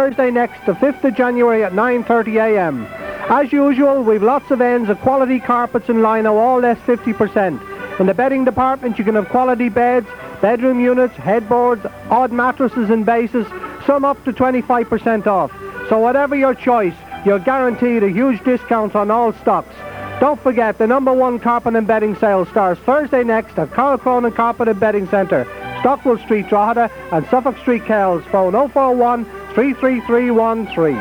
Thursday next, the 5th of January at 9:30 a.m. As usual, we've lots of ends of quality carpets and lino, all less 50%. In the bedding department, you can have quality beds, bedroom units, headboards, odd mattresses and bases, some up to 25% off. So whatever your choice, you're guaranteed a huge discount on all stocks. Don't forget, the #1 carpet and bedding sale starts Thursday next at Carl Cronin Carpet and Bedding Centre, Stockwell Street, Drogheda, and Suffolk Street, Kells. Phone 041 33313.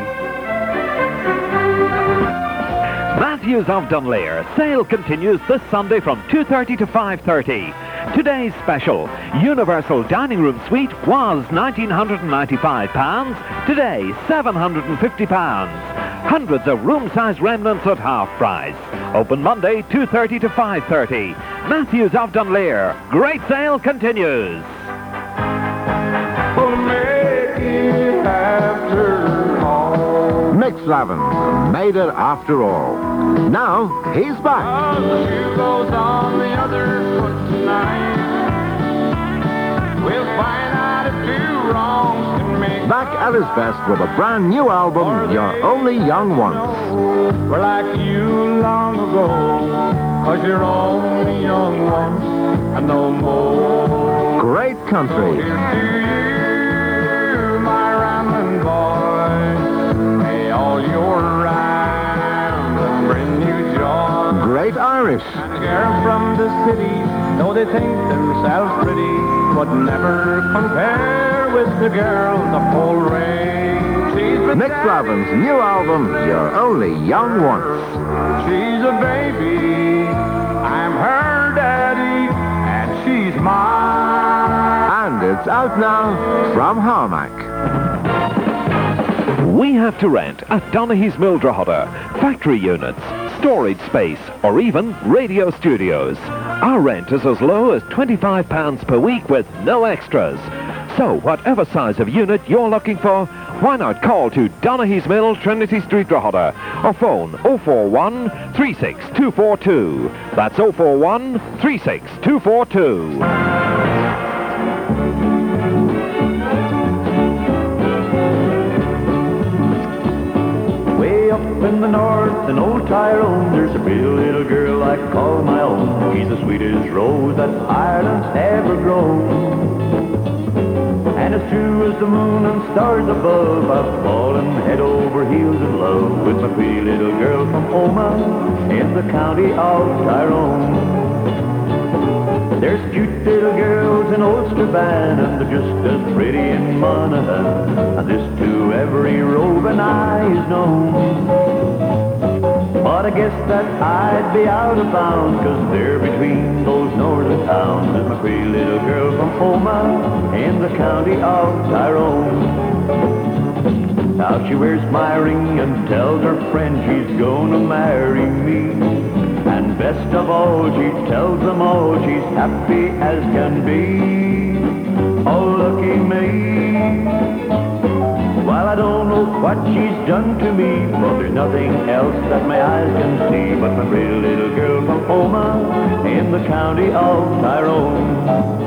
Matthews of Dunleer. Sale continues this Sunday from 2:30 to 5:30. Today's special, Universal Dining Room Suite was £1,995. Today, £750. Hundreds of room-size remnants at half price. Open Monday, 2:30 to 5:30. Matthews of Dunleer. Great sale continues. Mick Slavin made it after all. Now he's back. The shoe goes on the other foot tonight. We'll find out if two wrongs can make Back at his best with a brand new album, You're Only Young Once. we're like you long ago, 'cause you're only young once and no more. Great country. Here's to you, my rambling boy. May all your rhymes bring you joy. Great Irish. And the girl from the city, though they think themselves pretty, would never compare with the girl the whole rain. She's been Mick Slavin's new album, You're Only Young Once. she's a baby, I'm her daddy, and she's mine. And it's out now from Harmac. We have to rent at Donaghy's Mill, Drogheda. Factory units, storage space, or even radio studios. Our rent is as low as £25 per week with no extras. So whatever size of unit you're looking for, why not call to Donaghy's Mill, Trinity Street, Drogheda, or phone 041 36242. That's 041 36242. Way up in the north, in old Tyrone, there's a pretty little girl I call my own. She's the sweetest rose that Ireland's ever grown. And as true as the moon and stars above, I've fallen head over heels in love with my pretty little girl from Omagh in the county of Tyrone. There's cute little girls in Ulsterban, and they're just as pretty in Monaghan, and this to every roving eye is known. But I guess that I'd be out of bounds, 'cause there between those northern towns is my pretty little girl from Omagh in the county of Tyrone. Now she wears my ring and tells her friend she's gonna marry me. And best of all, she tells them all she's happy as can be. Oh, lucky me. Well, I don't know what she's done to me, but there's nothing else that my eyes can see but my pretty little girl from Omagh in the county of Tyrone.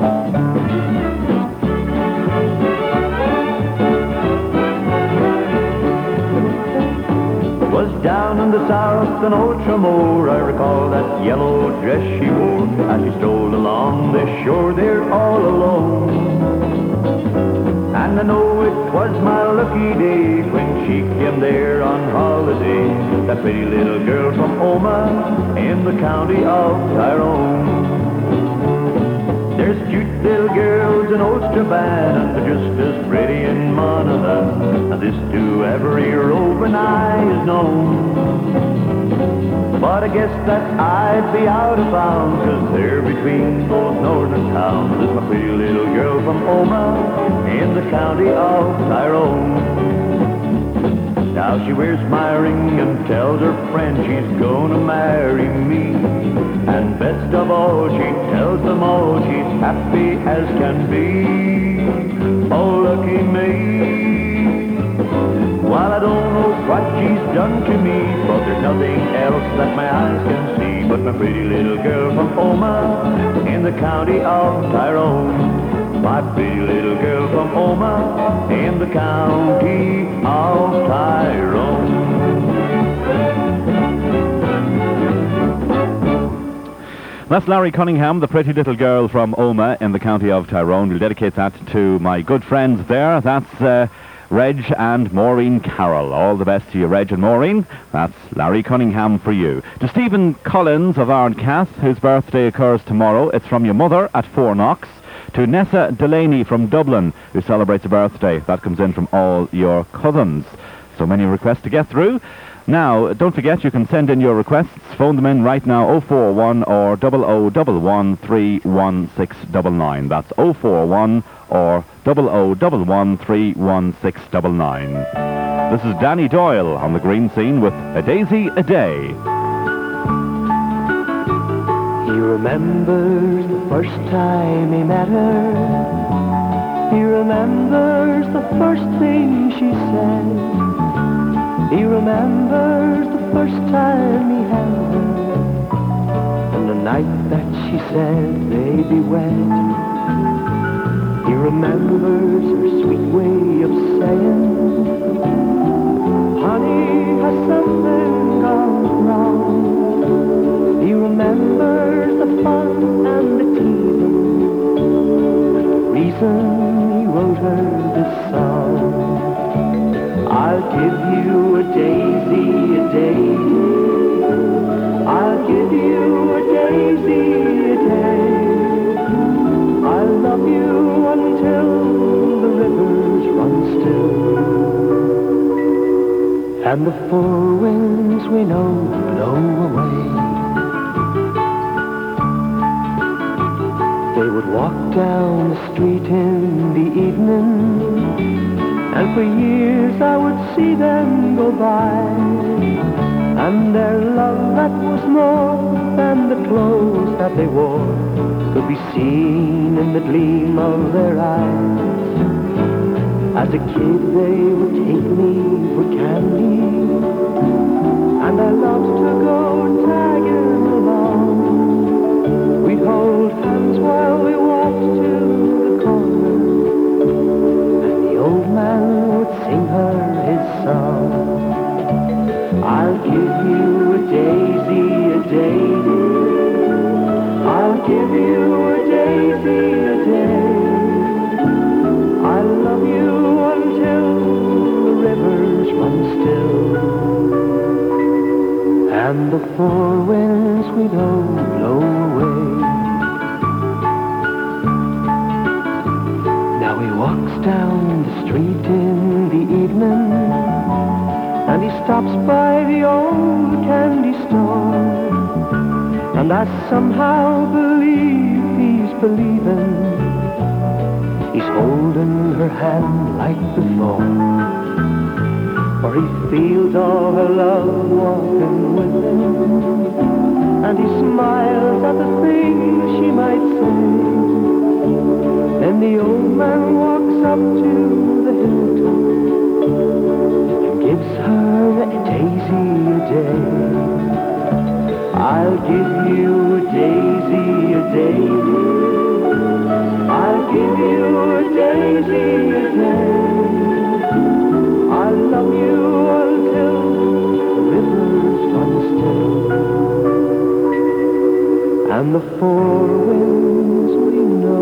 Was down in the south in old Tramore, I recall that yellow dress she wore as she strolled along the shore there all alone. And I know it was my lucky day when she came there on holiday, that pretty little girl from Omagh in the county of Tyrone. There's cute little girls in Ulsterban, and they're just as pretty in Monaghan, and this to every roving eye is known. But I guess that I'd be out of bounds, 'cause there between those northern towns is my pretty little girl from Omagh in the county of Tyrone. Now she wears my ring and tells her friend she's gonna marry me. And best of all, she tells them all she's happy as can be. Oh, lucky me. Well, I don't know what she's done to me, but there's nothing else that my eyes can see but my pretty little girl from Omagh in the county of Tyrone. My pretty little girl from Omagh in the county of That's Larry Cunningham, the pretty little girl from Omagh in the county of Tyrone. We'll dedicate that to my good friends there. That's Reg and Maureen Carroll. All the best to you, Reg and Maureen. That's Larry Cunningham for you. To Stephen Collins of Ardcath, whose birthday occurs tomorrow. It's from your mother at 4 Knox. To Nessa Delaney from Dublin, who celebrates a birthday. That comes in from all your cousins. So many requests to get through. Now, don't forget, you can send in your requests. Phone them in right now, 041 or 0011 31699. That's 041 or 0011 31699. This is Danny Doyle on the Green Scene with A Daisy a Day. He remembers the first time he met her. He remembers the first thing she said. He remembers the first time he held her, and the night that she said they'd be wed. He remembers her sweet way of saying, honey, has something gone wrong? He remembers the fun and the teasing, the reason he wrote her this song. I'll give you a daisy, a daisy. I'll give you a daisy, a day. I'll love you until the rivers run still, and the four winds we know blow away. They would walk down the street in the evening, and for years I would see them go by, and their love that was more than the clothes that they wore could be seen in the gleam of their eyes. As a kid they would take me for candy, and I loved to go tagging along. We'd hold hands while we walked to the corner, old man would sing her his song. I'll give you a daisy, a daisy. I'll give you a daisy, a day. I'll love you until the rivers run still, and the four winds we know blow away. Now he walks down the street in the evening, and he stops by the old candy store, and I somehow believe he's believing. He's holding her hand like before, for he feels all her love walking with him, and he smiles at the things she might say. Then the old man walks up to the hilltop and gives her a daisy a day. I'll give you a daisy a daisy. I'll give you a daisy a day. I'll love you until the rivers run still, and the four winds we know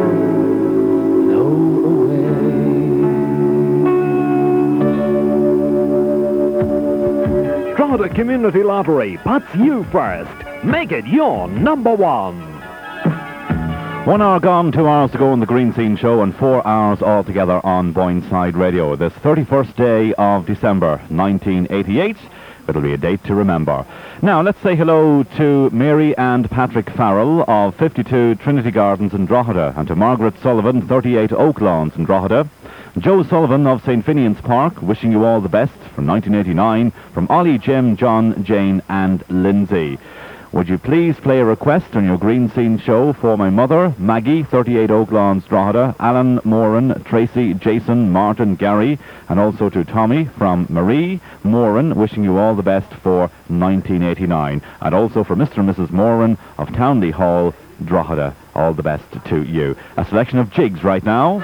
Drogheda Community Lottery puts you first. Make it your number one. 1 hour gone, 2 hours to go on the Green Scene Show, and 4 hours altogether on Boyneside Radio. This 31st day of December 1988. It'll be a date to remember. Now, let's say hello to Mary and Patrick Farrell of 52 Trinity Gardens in Drogheda, and to Margaret Sullivan, 38 Oak Lawns in Drogheda. Joe Sullivan of St. Finian's Park, wishing you all the best from 1989, from Ollie, Jim, John, Jane and Lindsay. Would you please play a request on your Green Scene Show for my mother, Maggie, 38 Oak Lawns, Drogheda, Alan, Moran, Tracy, Jason, Martin, Gary, and also to Tommy from Marie, Moran, wishing you all the best for 1989. And also for Mr. and Mrs. Moran of Townley Hall, Drogheda, all the best to you. A selection of jigs right now.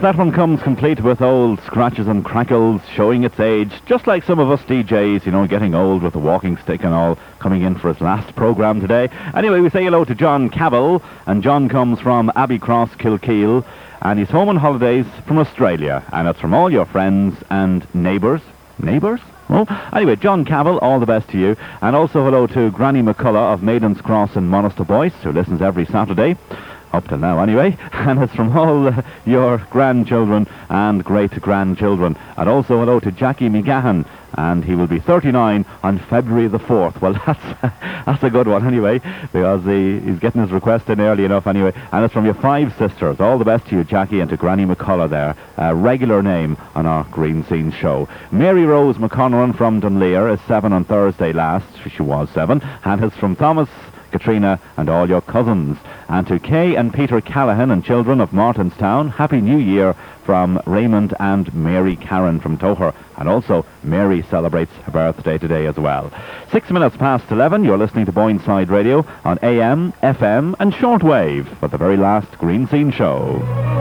that one comes complete with old scratches and crackles showing its age, just like some of us DJs, you know, getting old with a walking stick and all, coming in for his last programme today. Anyway, we say hello to John Cavill, and John comes from Abbeycross, Kilkeel, and he's home on holidays from Australia, and it's from all your friends and neighbours. Neighbours? Oh, anyway, John Cavill, all the best to you. And also hello to Granny McCullough of Maidens Cross in Monaster Boyce, who listens every Saturday. Up till now, anyway. And it's from all your grandchildren and great-grandchildren. And also hello to Jackie McGahan, and he will be 39 on February the 4th. Well, that's a good one, anyway, because he's getting his request in early enough, anyway. And it's from your 5 sisters. All the best to you, Jackie, and to Granny McCullough there. A regular name on our Green Scene show. Mary Rose McConneran from Dunleer is 7 on Thursday last. She was 7. And it's from Thomas, Katrina, and all your cousins. And to Kay and Peter Callahan and children of Martinstown, Happy New Year from Raymond and Mary Karen from Toher. And also, Mary celebrates her birthday today as well. 6 minutes past 11, you're listening to Boyneside Radio on AM, FM, and shortwave for the very last Green Scene show.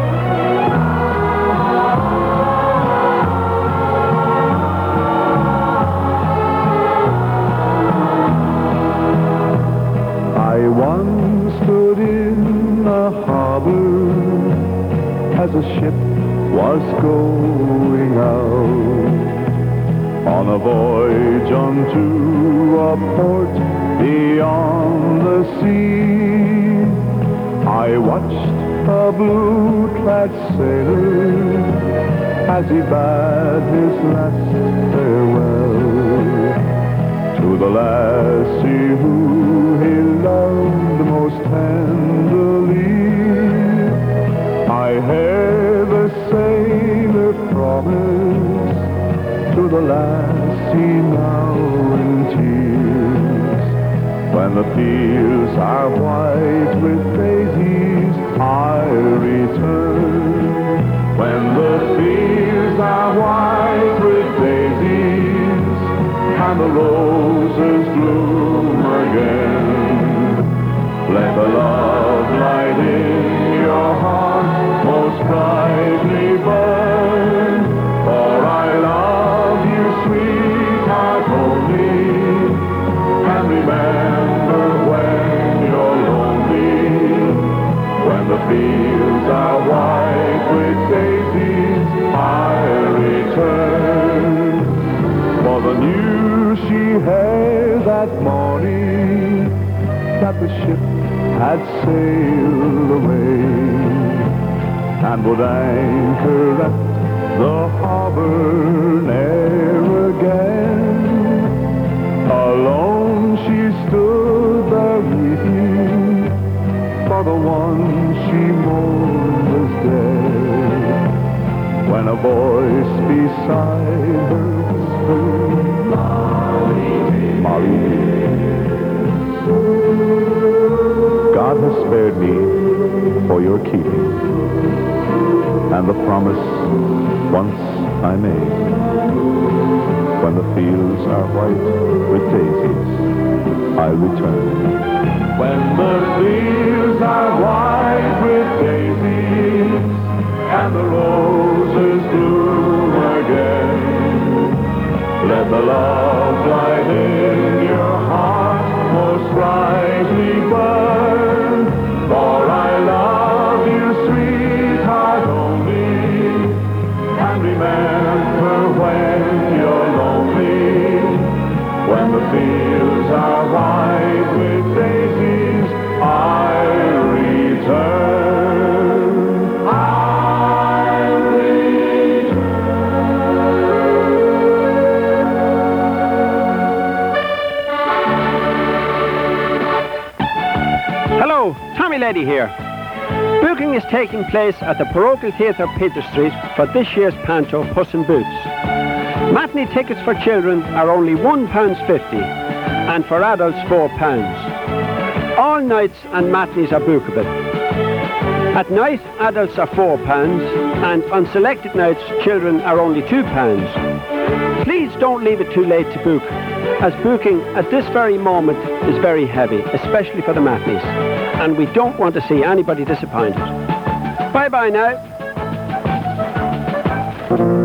I once stood in a harbor as a ship was going out on a voyage unto a port beyond the sea. I watched a blue-clad sailor as he bade his last farewell to the lassie who he loved most tenderly. I heard the sailor promise to the lassie now in tears. When the fields are white with daisies, I return. When the fields are white with daisies, and the roses bloom again, let the love light in your heart most brightly burn. For I love you, sweetheart, only, and remember when you're lonely. When the fields are white with daisies, I return. For the news she heard that morning, that the ship had sailed away and would anchor at the harbor ne'er again. Alone she stood there weeping, for the one she mourned was dead. When a voice beside her whispered, Molly, Molly, God has spared me for your keeping, and the promise once I made. When the fields are white with daisies, I'll return. When the fields are white with daisies, and the roses bloom again, let the love light in your heart most brightly burn. For I love you, sweetheart, only, and remember when you're lonely. When the fields are white with daisies, I return. Hello, Tommy Leddy here. Booking is taking place at the Parochial Theatre, Peter Street, for this year's panto, Puss in Boots. Matinee tickets for children are only £1.50 and for adults £4. All nights and matinees are bookable. At night, adults are £4 and on selected nights, children are only £2. Please don't leave it too late to book, as booking at this very moment is very heavy, especially for the matinees, and we don't want to see anybody disappointed. Bye-bye now.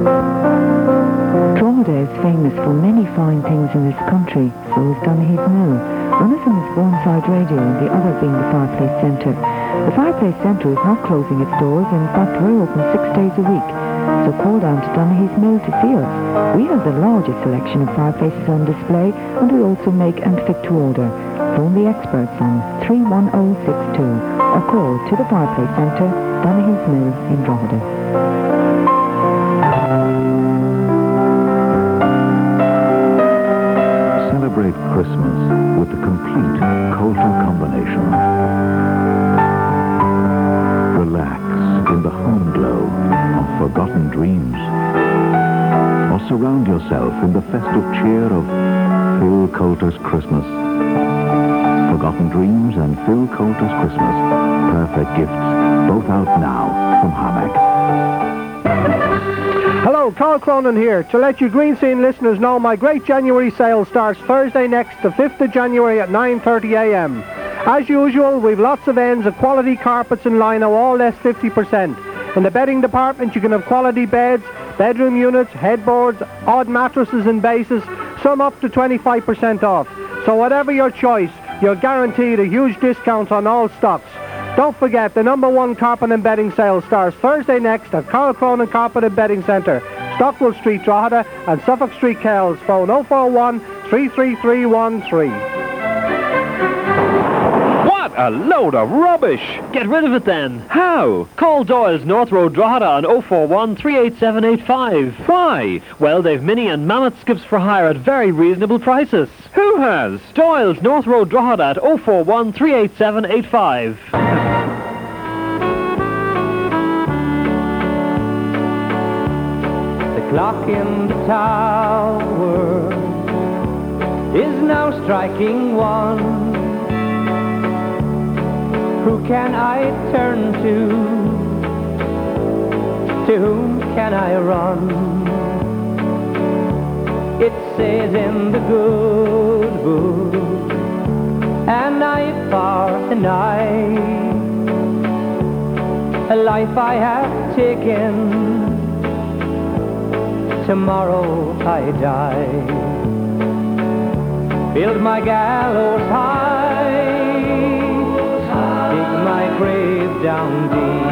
Drogheda is famous for many fine things in this country, so is Donaghy's Mill. One of them is Burnside Radio and the other being the Fireplace Centre. The Fireplace Centre is not closing its doors, and in fact we're open 6 days a week. So call down to Donaghy's Mill to see us. We have the largest selection of fireplaces on display, and we also make and fit to order. Phone the experts on 31062 or call to the Fireplace Centre, Donaghy's Mill in Drogheda. Celebrate Christmas with the complete Coulter combination. Relax in the home glow of forgotten dreams. Or surround yourself in the festive cheer of Phil Coulter's Christmas. Forgotten Dreams and Phil Coulter's Christmas. Perfect gifts, both out now from Harmac. Hello, Carl Cronin here. To let you Green Scene listeners know, my great January sale starts Thursday next, the 5th of January at 9:30 a.m. As usual, we've lots of ends of quality carpets and lino, all less 50%. In the bedding department, you can have quality beds, bedroom units, headboards, odd mattresses and bases, some up to 25% off. So whatever your choice, you're guaranteed a huge discount on all stocks. Don't forget, the #1 carpet and bedding sale starts Thursday next at Carl Cronin Carpet and Bedding Centre, Stockwell Street, Drogheda, and Suffolk Street, Kells. Phone 041 33313. What a load of rubbish! Get rid of it then. How? Call Doyle's North Road Drogheda on 041 38785. Why? Well, they've mini and mammoth skips for hire at very reasonable prices. Who has? Doyle's North Road Drogheda at 041 38785. The clock in the tower is now striking 1. Who can I turn to? To whom can I run? It says in the good book, and night far and night, a life I have taken, tomorrow I die. Build my gallows high, dig my grave down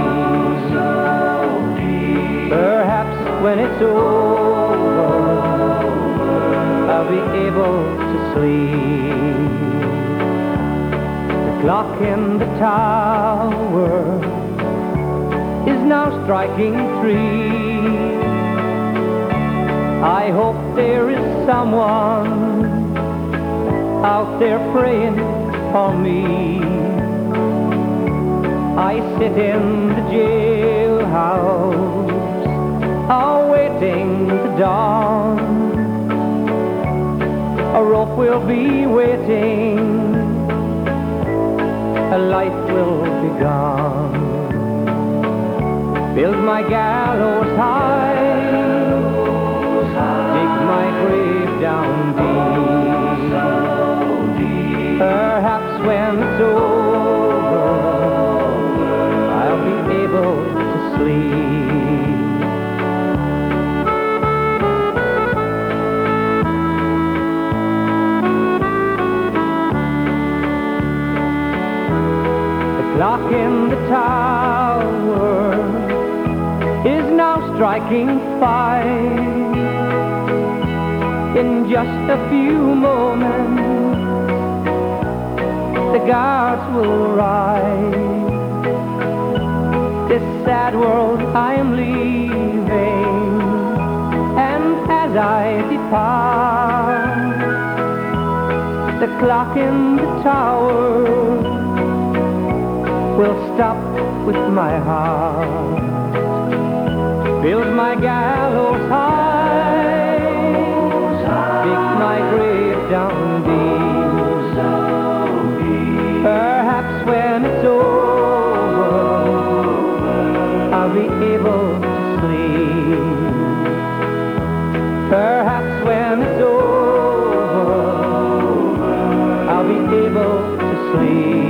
deep. Perhaps when it's over, I'll be able to sleep. The clock in the tower is now striking 3. I hope there is someone out there praying for me. I sit in the jailhouse, awaiting the dawn. A rope will be waiting, a life will be gone. Build my gallows high, dig my grave down deep. Perhaps when it's over, I'll be able to sleep. The clock in the tower is now striking 5. In just a few moments, the guards will arrive. This sad world I am leaving, and as I depart, the clock in the tower will stop with my heart. Build my gallows high, dig my grave down deep. Perhaps when it's over, I'll be able to sleep. Perhaps when it's over, I'll be able to sleep.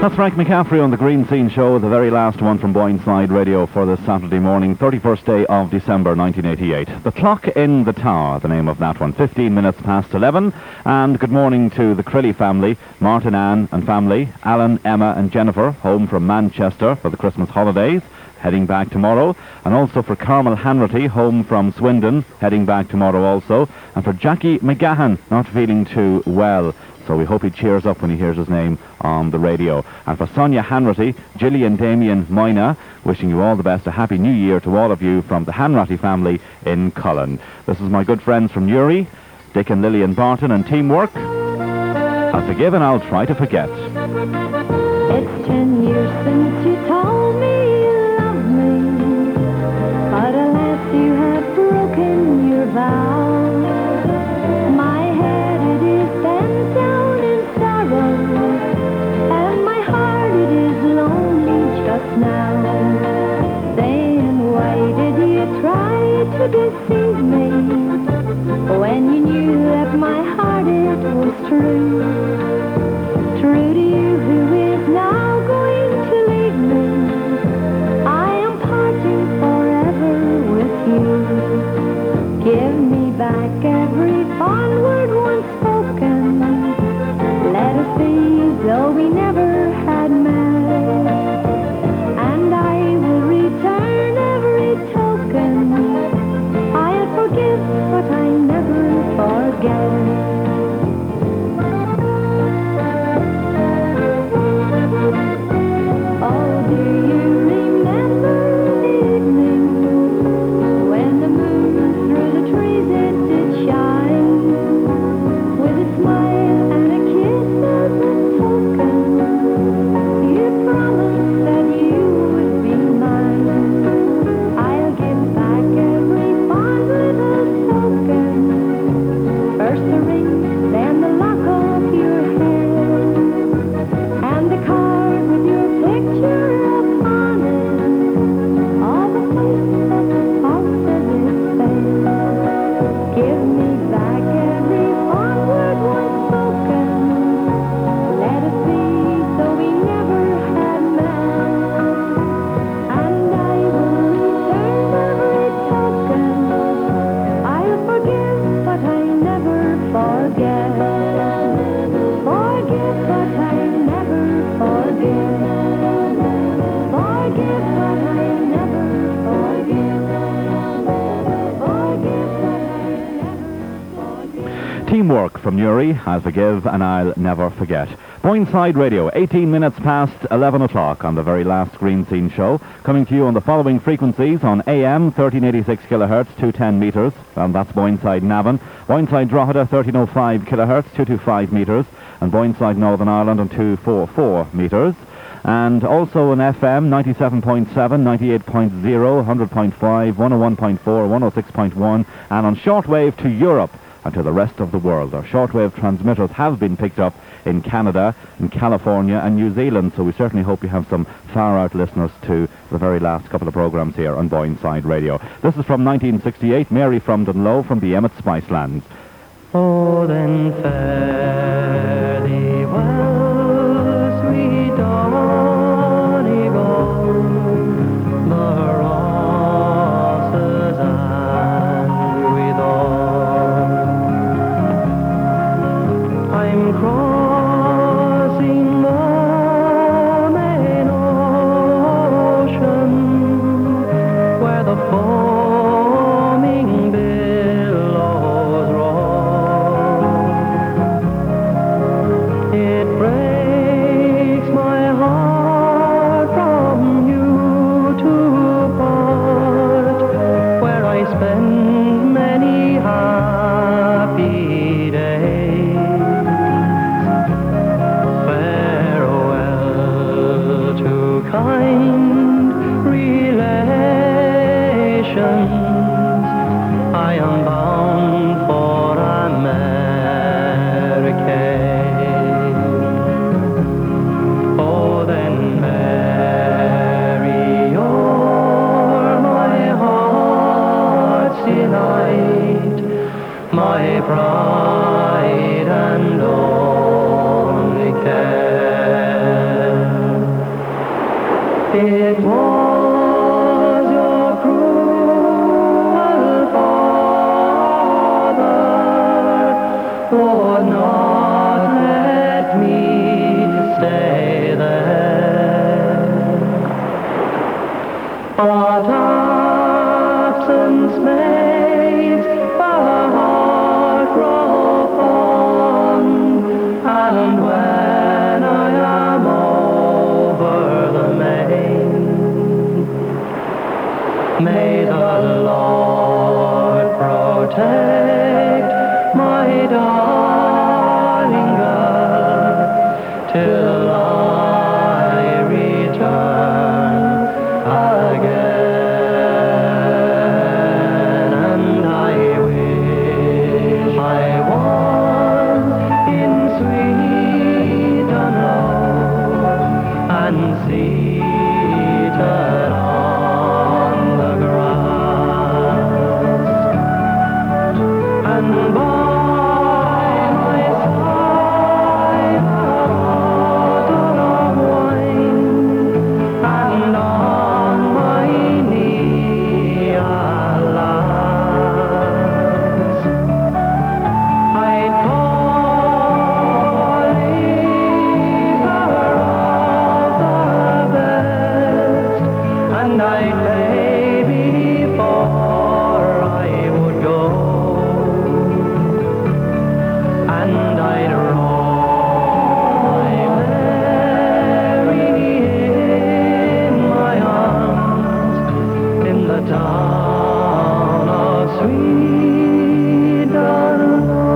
That's Frank McCaffrey on the Green Scene Show, the very last one from Boyneside Radio for this Saturday morning, 31st day of December 1988. The Clock in the Tower, the name of that one, 15 minutes past 11. And good morning to the Crilly family, Martin, Ann and family, Alan, Emma and Jennifer, home from Manchester for the Christmas holidays, heading back tomorrow. And also for Carmel Hanratty, home from Swindon, heading back tomorrow also. And for Jackie McGahan, not feeling too well. So we hope he cheers up when he hears his name on the radio. And for Sonia Hanratty, Gillian, Damien, Moyna, wishing you all the best, a happy new year to all of you from the Hanratty family in Cullen. This is my good friends from Newry, Dick and Lillian Barton and Teamwork. I'll forgive and I'll try to forget. It's 10 years since you told me you loved me, but alas you have broken your vow. My head it is bent down in sorrow, and my heart it is lonely just now. Saying why did you try to deceive me, when you knew that my heart it was true? True to you who is now going to leave me, I am parting forever with you. Give me back every fond word once spoken, let us be though we never had met, and I will return every token. I'll forgive but I never forget. Teamwork from Newry, I'll forgive and I'll never forget. Boyneside Radio, 18 minutes past 11 o'clock on the very last Green Scene Show, coming to you on the following frequencies on AM 1386 kilohertz, 210 metres, and that's Boyneside Navan, Boyneside Drogheda 1305 kilohertz, 225 metres, and Boyneside Northern Ireland on 244 metres. And also on FM 97.7, 98.0, 100.5, 101.4, 106.1, and on shortwave to Europe and to the rest of the world. Our shortwave transmitters have been picked up in Canada, in California and New Zealand, so we certainly hope you have some far-out listeners to the very last couple of programmes here on Boyneside Radio. This is from 1968, Mary from Dunlow from the Emmett Spicelands. Oh, then fare thee well, sweet Donegal, the roses and withal. I'm crossing the main ocean, where the foaming billows roll. It breaks my heart from you to part, where I spend many happy days. Farewell to kind relations, I am bound for America. Oh, then Mary, you're my heart's delight, my pride and only care. It was your cruel father would not let me stay there. But absence makes the heart grow fond, and when I am over the main, may the Lord protect my darling girl till I return again. And I wish I was in sweet Dunlow and seated on the grass, and by my side a bottle of wine, and on my knee a lass. I'd call Lisa of the best, and I'd lay before I would go, and I'd roll my Mary in my arms in the town of sweet Dunlow.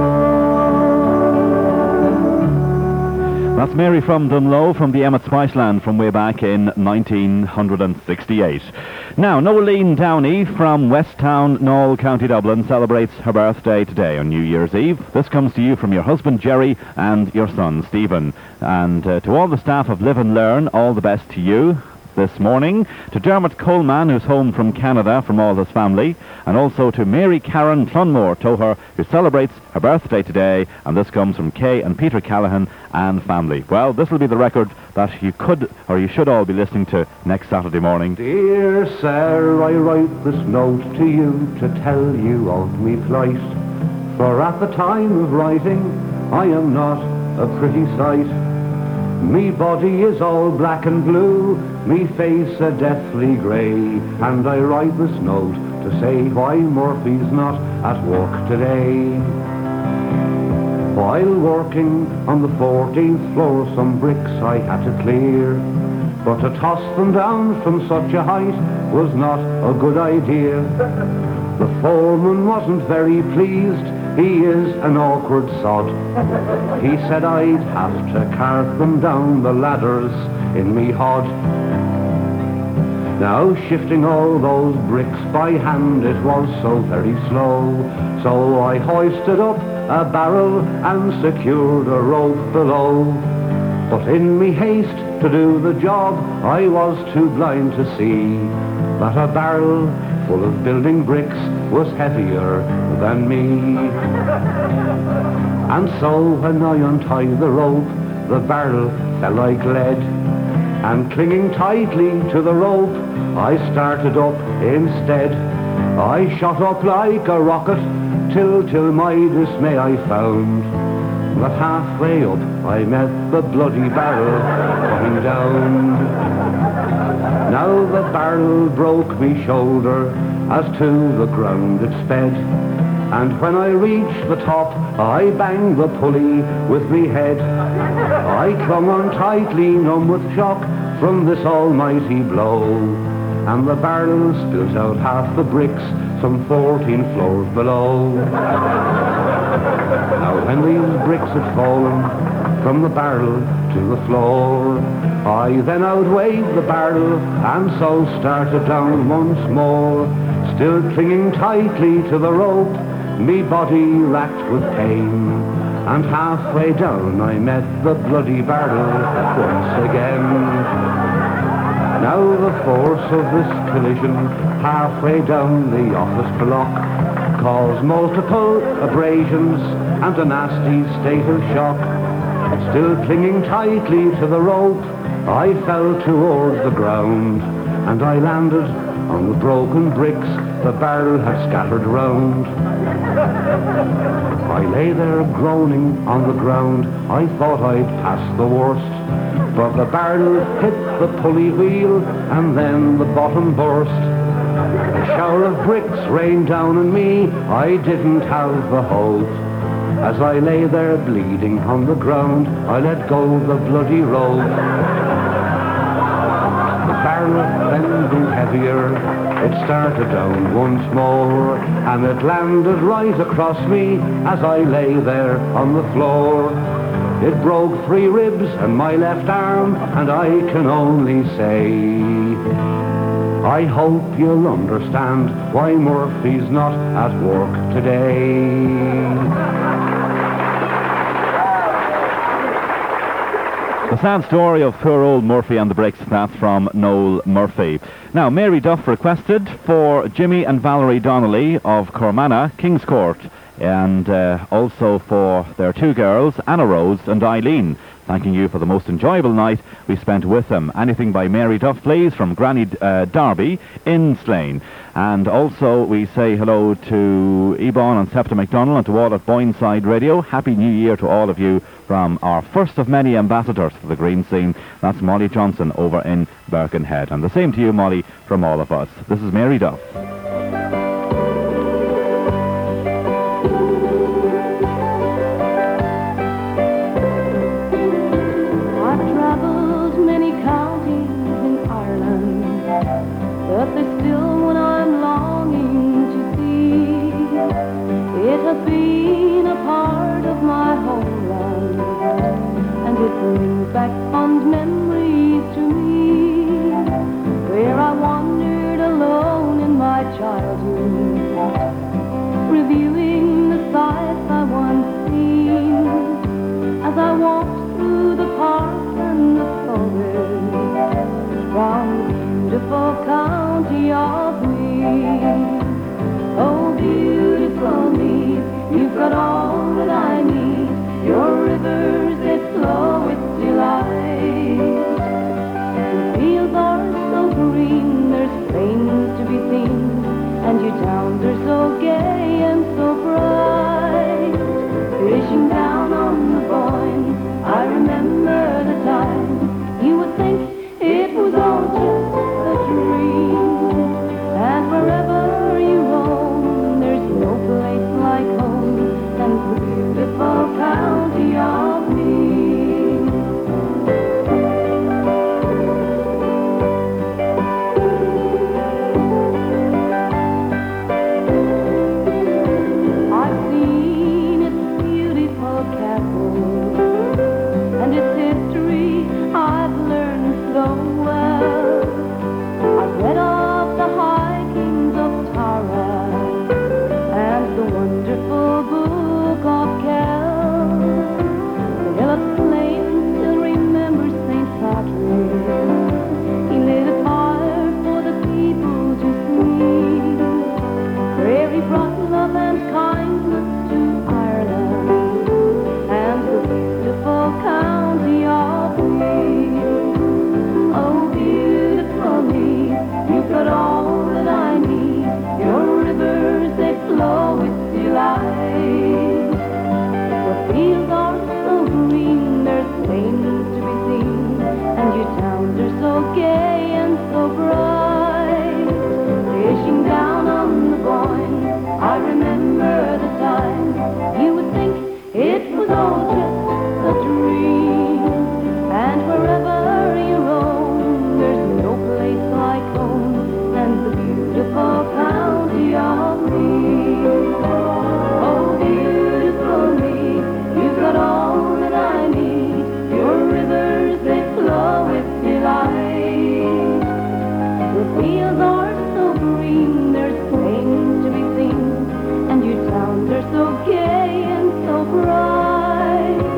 That's Mary from Dunlow from the Emmett Spiceland from way back in 1968. Now, Noeline Downey from Westtown, Knoll, County Dublin celebrates her birthday today on New Year's Eve. This comes to you from your husband Jerry and your son Stephen. And to all the staff of Live and Learn, all the best to you this morning. To Dermot Coleman, who's home from Canada from all his family. And also to Mary Karen Clonmore Toher, who celebrates her birthday today. And this comes from Kay and Peter Callahan and family. Well, this will be the record that you could, or you should all be listening to next Saturday morning. Dear sir, I write this note to you to tell you of me plight. For at the time of writing, I am not a pretty sight. Me body is all black and blue, me face a deathly grey, and I write this note to say why Murphy's not at work today. While working on the 14th floor, some bricks I had to clear, but to toss them down from such a height was not a good idea. The foreman wasn't very pleased, he is an awkward sod. He said I'd have to cart them down the ladders in me hod. Now shifting all those bricks by hand, it was so very slow, so I hoisted up a barrel and secured a rope below. But in me haste to do the job, I was too blind to see that a barrel full of building bricks was heavier than me. And so when I untied the rope, the barrel fell like lead, and clinging tightly to the rope, I started up instead. I shot up like a rocket, till my dismay I found that halfway up I met the bloody barrel coming down. Now the barrel broke me shoulder, as to the ground it sped, and when I reached the top, I banged the pulley with me head. I clung on tightly, numb with shock from this almighty blow, and the barrel spilt out half the bricks, some 14 floors below. Now when these bricks had fallen from the barrel to the floor, I then outweighed the barrel and so started down once more, still clinging tightly to the rope, me body racked with pain, and halfway down I met the bloody barrel once again. Now the force of this collision halfway down the office block caused multiple abrasions and a nasty state of shock. Still clinging tightly to the rope, I fell towards the ground, and I landed on the broken bricks the barrel had scattered round. I lay there groaning on the ground, I thought I'd passed the worst, but the barrel hit the pulley wheel, and then the bottom burst. A shower of bricks rained down on me, I didn't have the hope. As I lay there bleeding on the ground, I let go the bloody rope. The barrel then grew heavier, it started down once more, and it landed right across me as I lay there on the floor. It broke 3 ribs and my left arm, and I can only say, I hope you'll understand why Murphy's not at work today. The sad story of poor old Murphy and the Bricks, that's from Noel Murphy. Now, Mary Duff requested for Jimmy and Valerie Donnelly of Cormana, Kingscourt, and also for their 2 girls, Anna Rose and Eileen. Thanking you for the most enjoyable night we spent with them. Anything by Mary Duff, please, from Granny Darby in Slane. And also we say hello to Ebon and Septa McDonald and to all at Boyneside Radio. Happy New Year to all of you from our first of many ambassadors for the green scene. That's Molly Johnson over in Birkenhead. And the same to you, Molly, from all of us. This is Mary Duff. Back fond memories to me, where I wandered alone in my childhood, reviewing the sights I once seen, as I walked through the park and the forest, round the beautiful county of Meath. Oh, beautiful Meath, you've got all that I need, your rivers that flow with delight. The fields are so green, there's plains to be seen, and your towns are so gay and so bright. Fishing down on the Boyne, I remember the time you would think it was all just a dream. And wherever you roam, there's no place like home than the beautiful county of Meath. I've seen its beautiful castle and its history I've learned so well. I've read of the high kings of Tara and the wonderful book of Kells. The hill of Slane still remembers St. Patrick. He lit a fire for the people to see, where he brought love and kindness to Ireland and the beautiful county of Meath. Oh, beautiful Meath, you've got all that I need, your rivers they flow with delight. The fields are so green, there's plains to be seen, and your towns are so gay and so bright. Fishing down on the Boyne, I remember the time you would think it was all just a dream. And wherever you roam, there's no place like home than the beautiful county of Meath. Oh, beautiful Meath, you've got all that I need, your rivers they flow with delight. The fields are so green, there's plains to be seen, and your towns are so gay and so bright.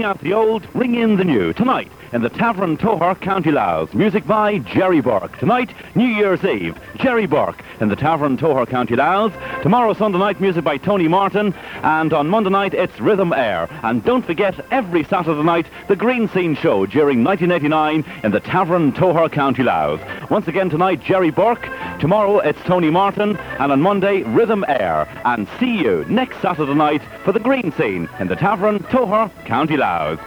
out the old, ring in the new. Tonight, in the Tavern Toher, County Louth. Music by Jerry Burke. Tonight, New Year's Eve, Jerry Burke in the Tavern Toher, County Louth. Tomorrow, Sunday night, music by Tony Martin. And on Monday night, it's Rhythm Air. And don't forget, every Saturday night, the Green Scene Show during 1989 in the Tavern Toher, County Louth. Once again tonight, Jerry Burke. Tomorrow, it's Tony Martin. And on Monday, Rhythm Air. And see you next Saturday night for the Green Scene in the Tavern Toher, County Louth.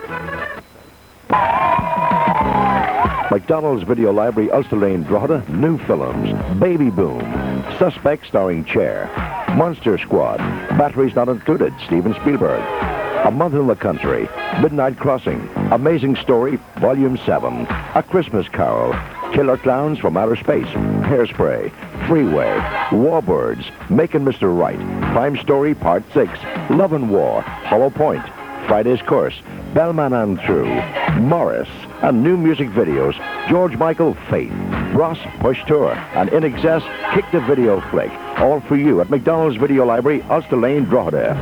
McDonald's Video Library, Ulster Lane, Drogheda. New films: Baby Boom, Suspect starring Cher, Monster Squad, Batteries Not Included, Steven Spielberg, A Month in the Country, Midnight Crossing, Amazing Story, Volume 7, A Christmas Carol, Killer Clowns from Outer Space, Hairspray, Freeway, Warbirds, Making Mr. Right, Crime Story Part 6, Love and War, Hollow Point, Friday's Course, Bellman and True, Morris, and new music videos: George Michael, Faith, Ross, Push Tour, and In Excess, Kick the Video Flick. All for you at McDonald's Video Library, Ulster Lane, Drogheda.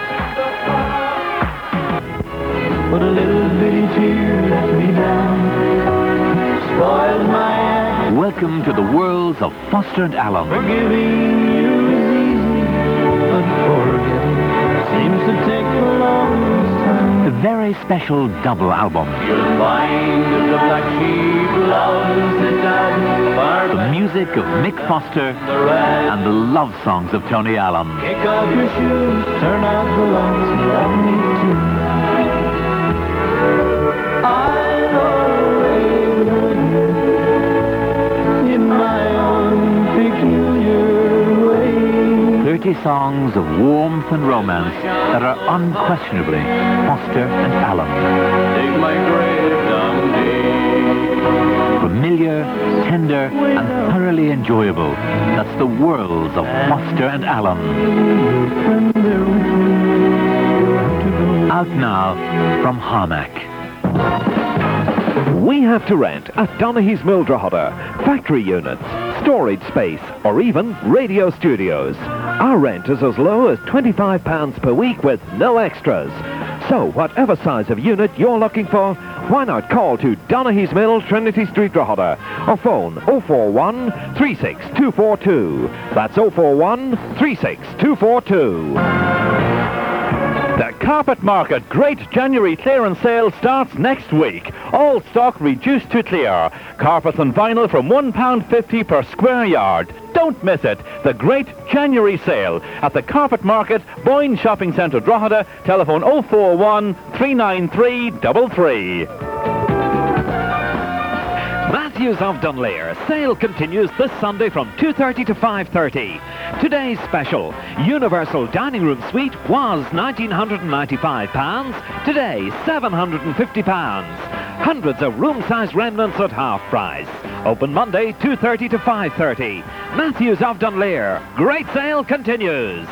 But a little bitty tear let me down, spoiled my act. Welcome to the worlds of Foster and Allen. Forgiving you is easy, but forgetting seems to take the longest time. A very special double album. You'll find the black sheep loves it down. The music of Mick Foster and the love songs of Tony Allen. Kick off your shoes, turn out the lights, and love me too. I know in my own peculiar way. 30 songs of warmth and romance that are unquestionably Foster and Allen. Take my grave someday. Familiar, tender, and thoroughly enjoyable. That's the worlds of Foster and Allen. Out now from Harmac. We have to rent at Donaghy's Mill, Drogheda, factory units, storage space, or even radio studios. Our rent is as low as £25 per week with no extras. So whatever size of unit you're looking for, why not call to Donaghy's Mill, Trinity Street, Drogheda, or phone 041 36242. That's 041 36242. The Carpet Market Great January Clearance Sale starts next week. All stock reduced to clear. Carpets and vinyl from £1.50 per square yard. Don't miss it. The Great January Sale at the Carpet Market, Boyne Shopping Centre, Drogheda. Telephone 041 393 33. Matthews of Dunleer. Sale continues this Sunday from 2:30 to 5:30. Today's special, Universal Dining Room Suite was £1,995. Today, £750. Hundreds of room-size remnants at half price. Open Monday, 2:30 to 5:30. Matthews of Dunleer. Great sale continues.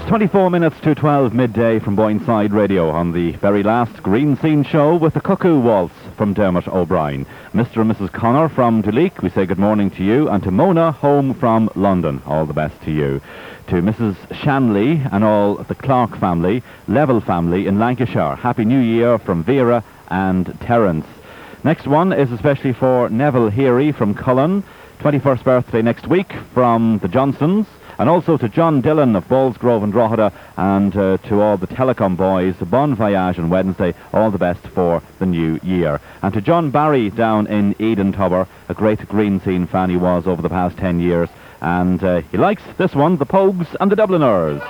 24 minutes to 12 midday from Boyneside Radio on the very last Green Scene show with the Cuckoo Waltz from Dermot O'Brien. Mr. and Mrs. Connor from Duleek, we say good morning to you, and to Mona, home from London, all the best to you. To Mrs. Shanley and all the Clark family, Level family in Lancashire, Happy New Year from Vera and Terence. Next one is especially for Neville Heary from Cullen, 21st birthday next week from the Johnsons. And also to John Dillon of Ballsgrove and Drogheda, and to all the Telecom boys, Bon Voyage on Wednesday, all the best for the new year. And to John Barry down in Eden Tubber, a great Green Scene fan he was over the past 10 years, and he likes this one, the Pogues and the Dubliners.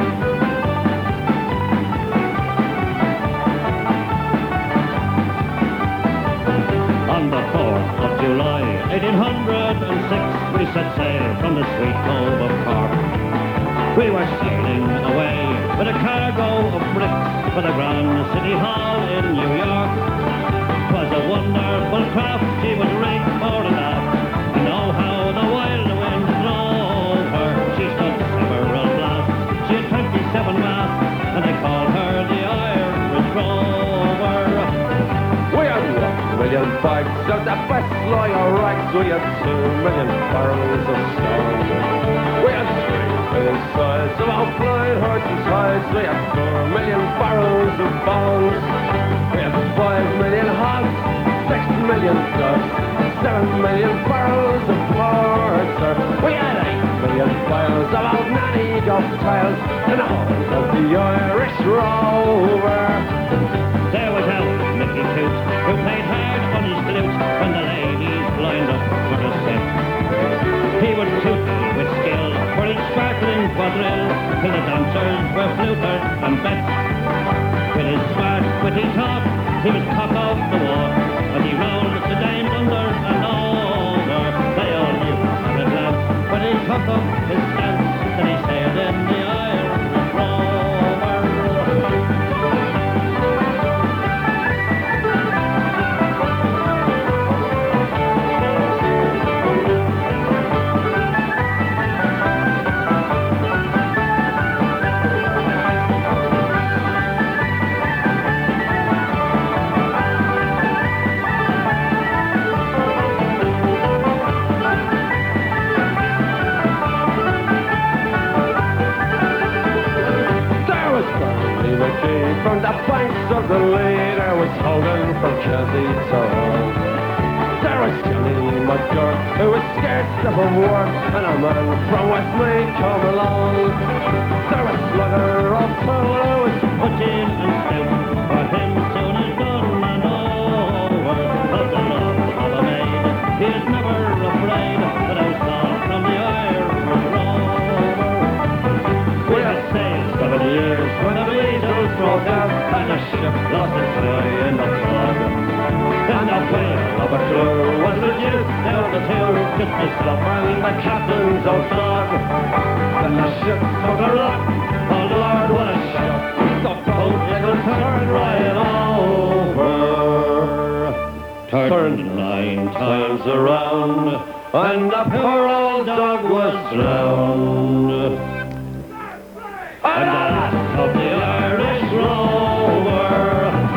On the 4th of July, 1806, we set sail from the sweet cove of Cork. We were sailing away with a cargo of bricks for the Grand City Hall in New York. 'Twas a wonderful craft, she was rigged fore and aft, and oh how the wild wind drove her. She stood several blasts, she had 27 masts, and they called her the Irish Rover. We had 1 million bags of the best lawyer rags. We had 2 million barrels of stone. We had 3 million sides of our flying horses' hides. We had 4 million barrels of bones. We had 5 million hogs, 6 million ducks, 7 million barrels of porter. We had 8 million files of old nanny dovetails, and all of the Irish Rover. There was Al Mickey Toots, who played hard on his flute when the ladies lined up for the set. He would toot with skill for each sparkling quadrille, till the dancers were fluters and bets. With his smart, witty talk, he was cock off the walk, and he rolled the dames under and over. They all knew how it lads, when he took up his stance, then he sailed in the Irish Rover. From the banks of the Lee, there was Hogan from Chelsea to Hull. There was Johnny McGurk, who was scared stiff of work, and a man from Westmeath come along. There was Slugger of Tull, who was punching and stout, but him soon is done and over. Of the love of a maid, he is never afraid, but outlaw from the Irish Rover. We had sailed 7 years when the Weasels broke out, and the ship lost its way in the fog. And the whale of a crew was reduced down to 2, just myself and the captain's old dog. Then the ship took a rock, oh Lord, what a shock! The boat it was turned right over, turned 9 times around, and the poor old dog was drowned. And the last of the Irish Rover.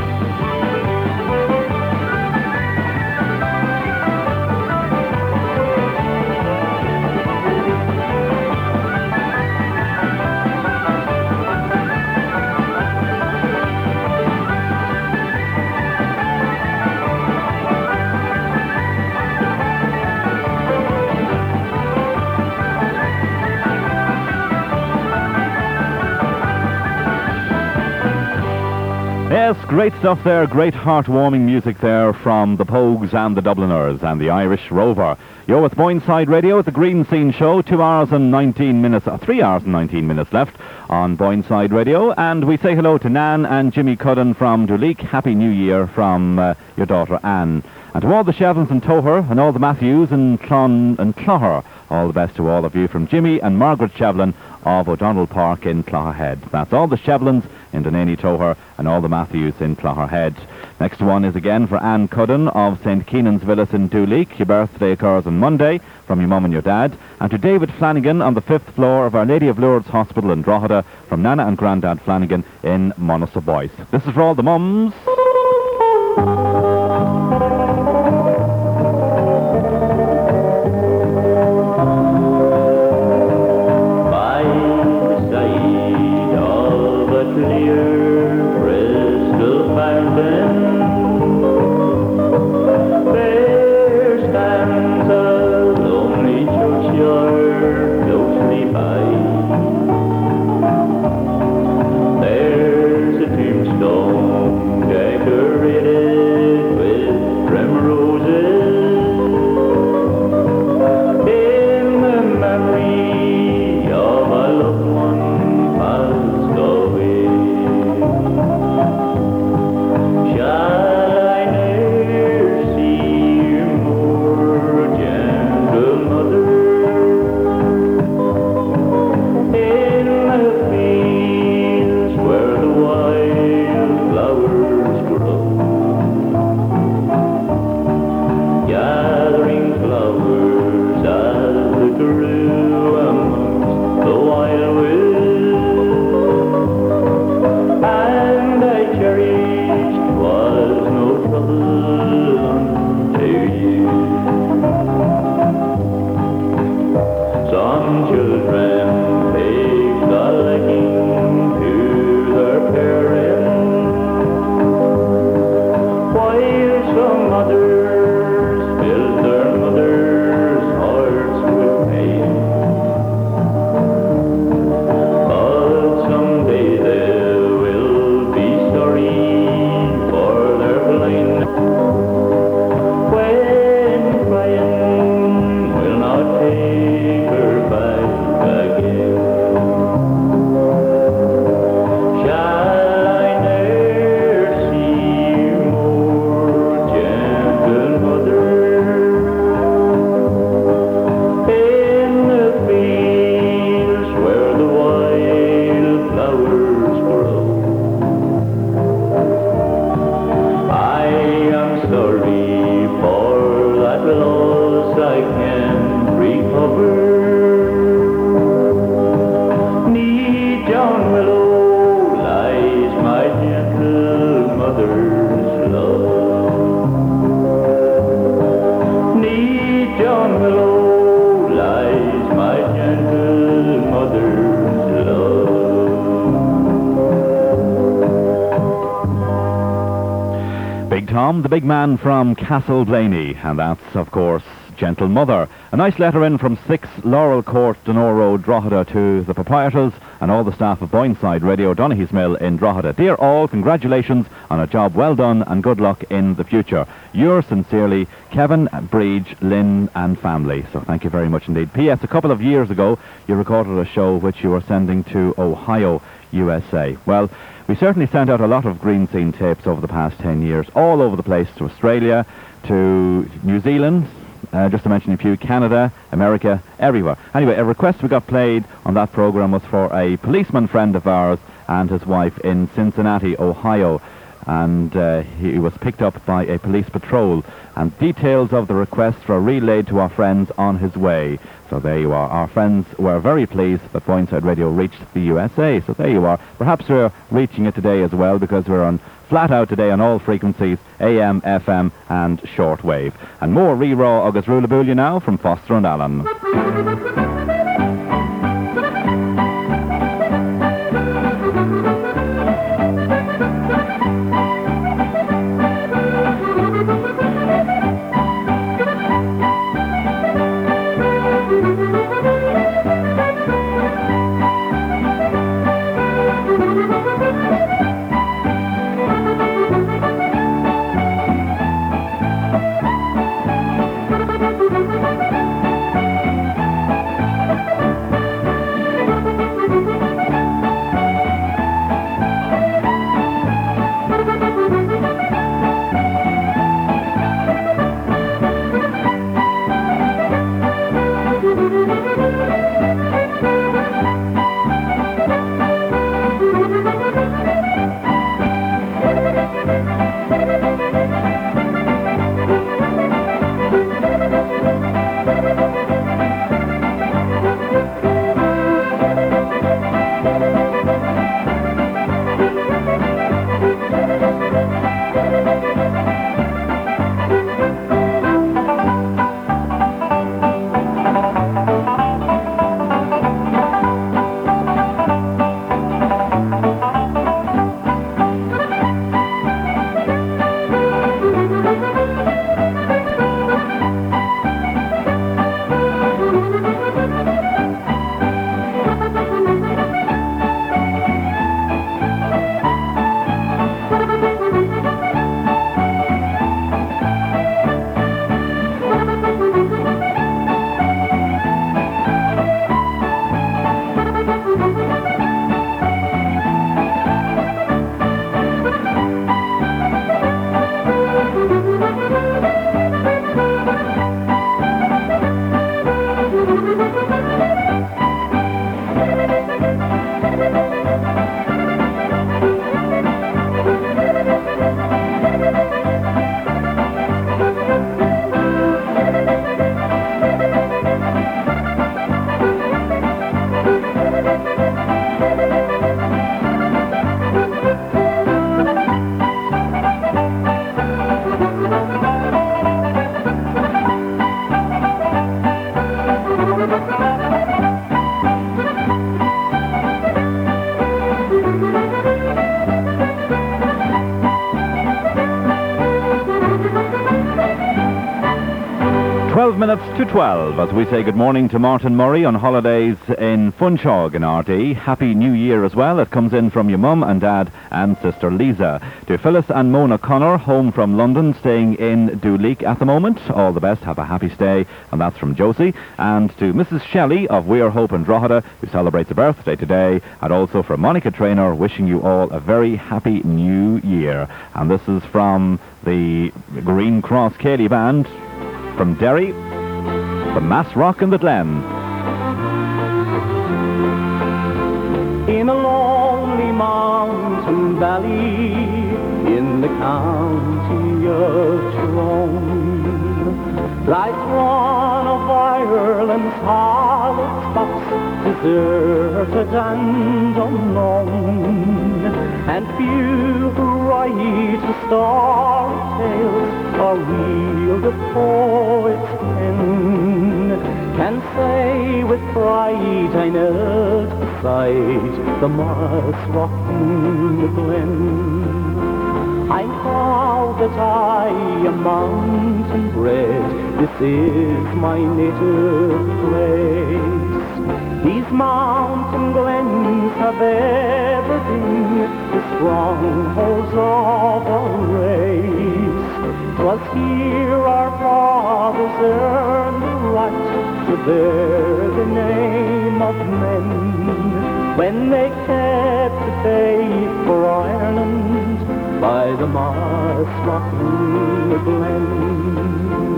Yes, great stuff there, great heartwarming music there from the Pogues and the Dubliners and the Irish Rover. You're with Boyneside Radio at the Green Scene Show, 2 hours and 19 minutes, 3 hours and 19 minutes left on Boyneside Radio, and we say hello to Nan and Jimmy Cudden from Duleek. Happy New Year from your daughter Anne. And to all the Shevlins and Toher and all the Matthews and Clon and Clogher, all the best to all of you from Jimmy and Margaret Shevlin of O'Donnell Park in Clogherhead. That's all the Shevlins in Dunaney Toher and all the Matthews in Clogherhead. Next one is again for Anne Cudden of St. Keenan's Villas in Duleek. Your birthday occurs on Monday from your mum and your dad. And to David Flanagan on the 5th floor of Our Lady of Lourdes Hospital in Drogheda from from Nana and Grandad Flanagan in Monosabois. This is for all the mums. Tom, the big man from Castleblaney, and that's, of course, Gentle Mother. A nice letter in from 6 Laurel Court, Dunor Road, Drogheda, to the proprietors and all the staff of Boyneside Radio, Donaghy's Mill in Drogheda. Dear all, congratulations on a job well done and good luck in the future. Yours sincerely, Kevin, Breege, Lynn and family. So thank you very much indeed. P.S. A couple of years ago, you recorded a show which you were sending to Ohio, USA. Well, we certainly sent out a lot of Green Scene tapes over the past 10 years, all over the place, to Australia, to New Zealand, just to mention a few, Canada, America, everywhere. Anyway, a request we got played on that program was for a policeman friend of ours and his wife in Cincinnati, Ohio. And he was picked up by a police patrol. And details of the request were relayed to our friends on his way. So there you are. Our friends were very pleased that Boyneside Radio reached the USA. So there you are. Perhaps we're reaching it today as well, because we're on flat out today on all frequencies, AM, FM and shortwave. And more Re-Raw August Rulabulia now from Foster and Allen. 12 minutes to 12 as we say good morning to Martin Murray on holidays in Funchal in RD. Happy New Year as well. It comes in from your mum and dad and sister Lisa. To Phyllis and Mona Connor, home from London, staying in Duleek at the moment. All the best. Have a happy stay. And that's from Josie. And to Mrs. Shelley of Weir Hope and Drogheda, who celebrates a birthday today. And also from Monica Traynor, wishing you all a very happy New Year. And this is from the Green Cross Cayley Band from Derry, the Mass Rock in the Glen. In a lonely mountain valley in the county of Tyrone lies one of Ireland's hardest spots, deserted and unknown, and few who write a story tales or wield a poet's pen can say with pride I knelt beside the moss rock in the glen. I'm proud that I am mountain bred, this is my native place. These mountain glens have ever been the strongholds of our race. 'Twas here our fathers earned the right to bear the name of men, when they kept the faith for Ireland by the Moss Rock in the Glen.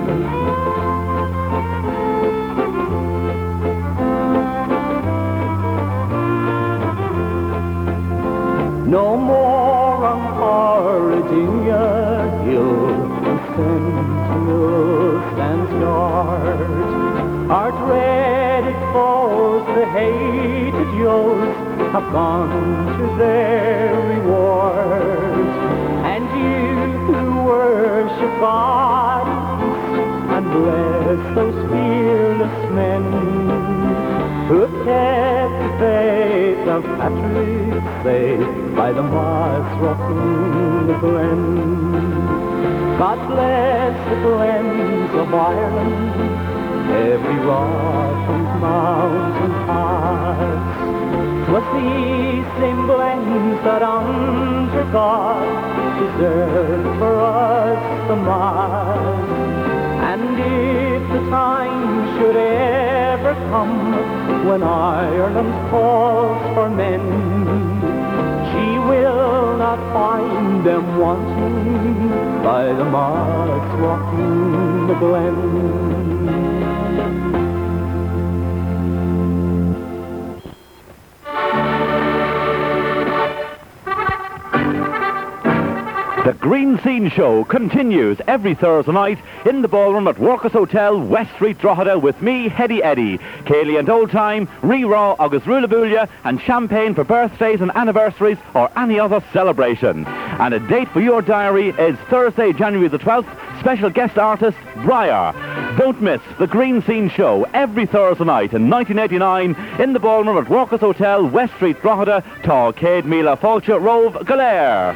No more on Cardinia Hill the sentinel stands guard. Our dreaded foes, the hated Joes, have gone to their reward. And you who worship God and bless those fearless men who have kept the faith of Patrick's faith by the Moss Rock in the Glen. God bless the glens of Ireland, every rock and mountain pass. 'Twas these same glens that under God deserved for us the Mass. And if the time should ever come when Ireland calls for men, she will not find them wanting by the Moss Rock in the Glen. The Green Scene Show continues every Thursday night in the ballroom at Workers Hotel, West Street, Drogheda, with me, Heady Eddie. Cayley and Old Time, Re-Raw, August Rulebulia, and champagne for birthdays and anniversaries or any other celebration. And a date for your diary is Thursday, January the 12th, special guest artist, Briar. Don't miss the Green Scene Show every Thursday night in 1989 in the ballroom at Workers Hotel, West Street, Drogheda, Tá Céad Míle Fáilte Rove Galère.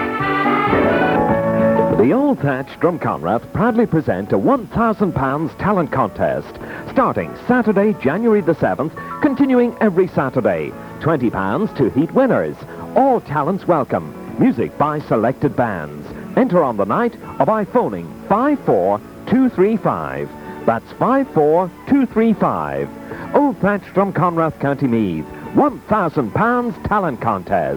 The Old Thatch Drumconrath proudly present a £1,000 talent contest, starting Saturday, January the 7th, continuing every Saturday. £20 to heat winners. All talents welcome. Music by selected bands. Enter on the night or by phoning 54235. That's 54235. Old Thatch Drumconrath, County Meath. £1,000 talent contest.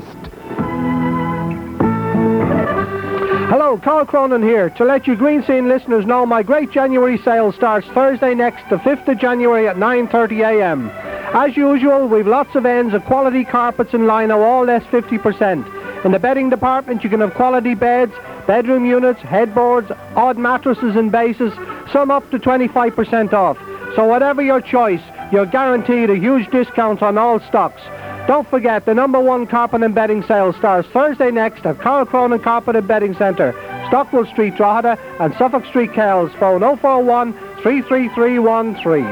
Hello, Carl Cronin here. To let you Green Scene listeners know, my great January sale starts Thursday next, the 5th of January at 9:30 a.m. As usual, we've lots of ends of quality carpets and lino, all less 50%. In the bedding department, you can have quality beds, bedroom units, headboards, odd mattresses and bases, some up to 25% off. So whatever your choice, you're guaranteed a huge discount on all stocks. Don't forget, the #1 carpet and bedding sale starts Thursday next at Carl Cronin Carpet and Bedding Centre, Stockwell Street, Drogheda, and Suffolk Street, Kells. Phone 041 33313.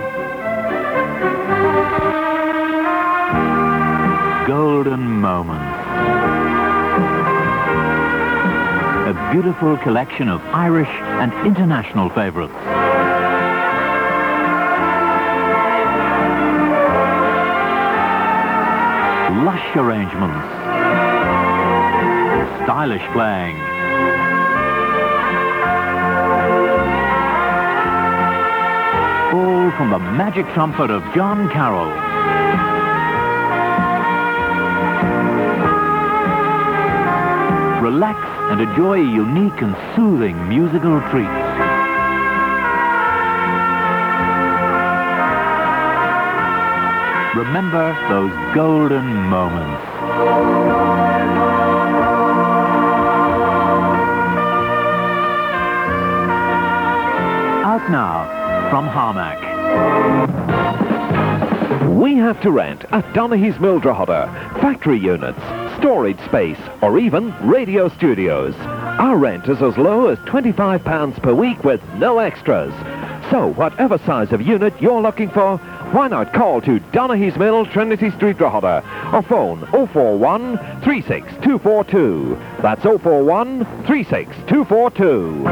Golden Moments. A beautiful collection of Irish and international favourites. lush arrangements, stylish playing, all from the magic trumpet of John Carroll. Relax and enjoy a unique and soothing musical treat. Remember those golden moments. Out now from Harmac. We have to rent at Donaghy's Mill Drogheda factory units, storage space, or even radio studios. Our rent is as low as £25 per week with no extras. So whatever size of unit you're looking for, why not call to Donaghy's Mill, Trinity Street, Drogheda, or phone 041 36242. That's 041 36242.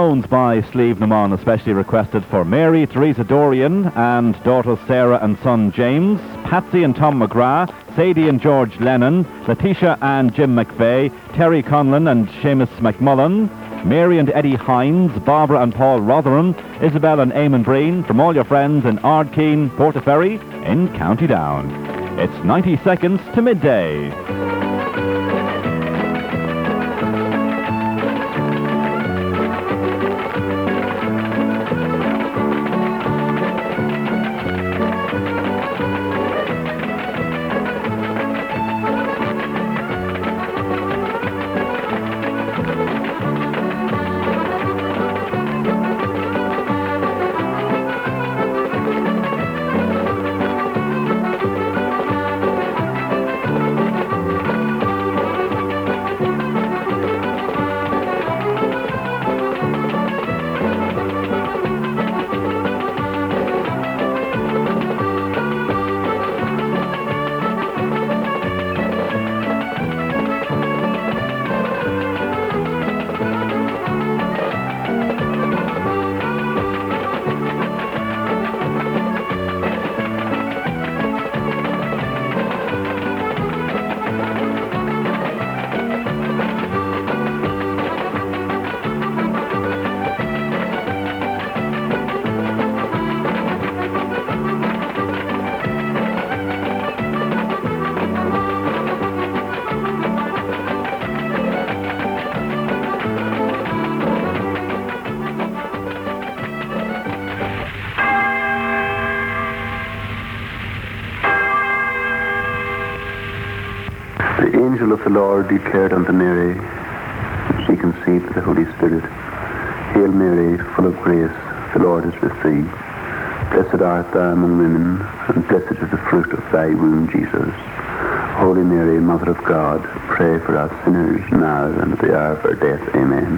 Stones by Sleeve Naman, especially requested for Mary Teresa Dorian and daughters Sarah and son James, Patsy and Tom McGrath, Sadie and George Lennon, Letitia and Jim McVeigh, Terry Conlon and Seamus McMullen, Mary and Eddie Hines, Barbara and Paul Rotherham, Isabel and Eamon Breen, from all your friends in Ardkeen, Portaferry in County Down. It's 90 seconds to midday. The angel of the Lord declared unto Mary, and she conceived of the Holy Spirit. Hail Mary, full of grace, the Lord is with thee. Blessed art thou among women, and blessed is the fruit of thy womb, Jesus. Holy Mary, Mother of God, pray for us sinners now and at the hour of our death. Amen.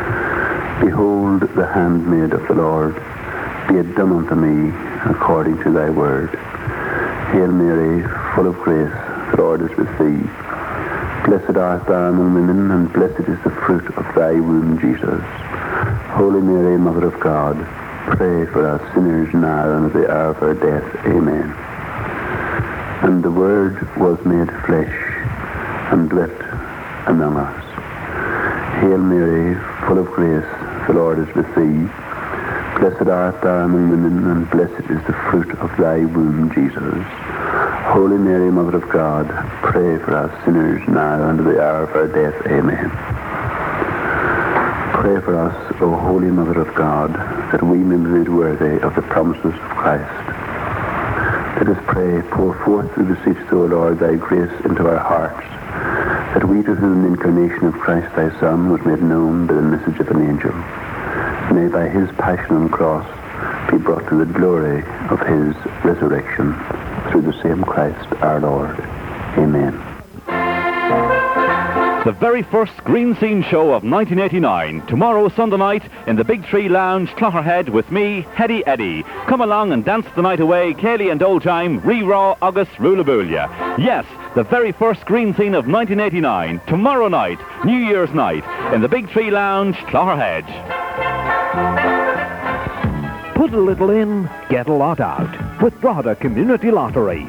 Behold the handmaid of the Lord. Be it done unto me according to thy word. Hail Mary, full of grace, the Lord is with thee. Blessed art thou among women, and blessed is the fruit of thy womb, Jesus. Holy Mary, Mother of God, pray for us sinners now and at the hour of our death. Amen. And the Word was made flesh and dwelt among us. Hail Mary, full of grace, the Lord is with thee. Blessed art thou among women, and blessed is the fruit of thy womb, Jesus. Holy Mary, Mother of God, pray for us sinners now and at the hour of our death. Amen. Pray for us, O Holy Mother of God, that we may be made worthy of the promises of Christ. Let us pray, pour forth, we beseech thee, O Lord, thy grace into our hearts, that we to whom the incarnation of Christ thy Son was made known by the message of an angel, may by his passion on the cross be brought to the glory of his resurrection, through the same Christ our Lord. Amen. The very first Green Scene show of 1989, tomorrow Sunday night in the Big Tree Lounge, Clogherhead, with me, Hetty Eddy. Come along and dance the night away, Kaylee and Old Time, Re-Raw, August, Rulaboolia. Yes, the very first Green Scene of 1989, tomorrow night, New Year's night, in the Big Tree Lounge, Clogherhead. Put a little in, get a lot out with Drogheda Community Lottery.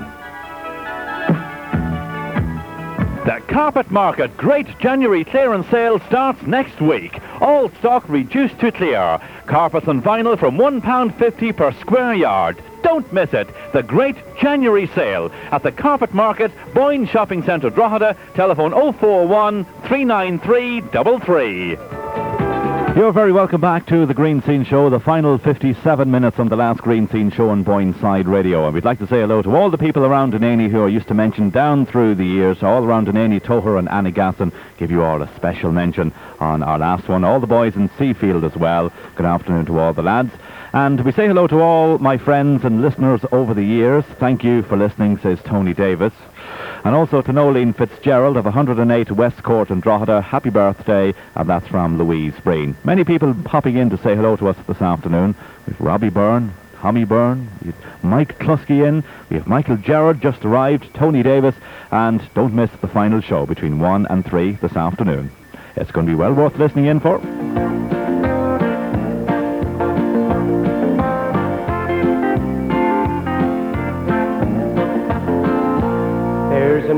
The Carpet Market Great January Clearance Sale starts next week. All stock reduced to clear. Carpets and vinyl from £1.50 per square yard. Don't miss it. The Great January Sale at the Carpet Market, Boyne Shopping Centre, Drogheda. Telephone 041 393 33. You're very welcome back to the Green Scene Show, the final 57 minutes on the last Green Scene Show on Boyne Side Radio. And we'd like to say hello to all the people around Denaney who I used to mention down through the years, all around Denaney, Toher and Annagassan. Give you all a special mention on our last one. All the boys in Seafield as well. Good afternoon to all the lads. And we say hello to all my friends and listeners over the years. Thank you for listening, says Tony Davis. And also to Nolene Fitzgerald of 108 West Court in Drogheda. Happy birthday, and that's from Louise Breen. Many people popping in to say hello to us this afternoon. We've Robbie Byrne, Tommy Byrne, we've Mike Klusky in, we have Michael Gerard just arrived, Tony Davis, and don't miss the final show between 1 and 3 this afternoon. It's going to be well worth listening in for.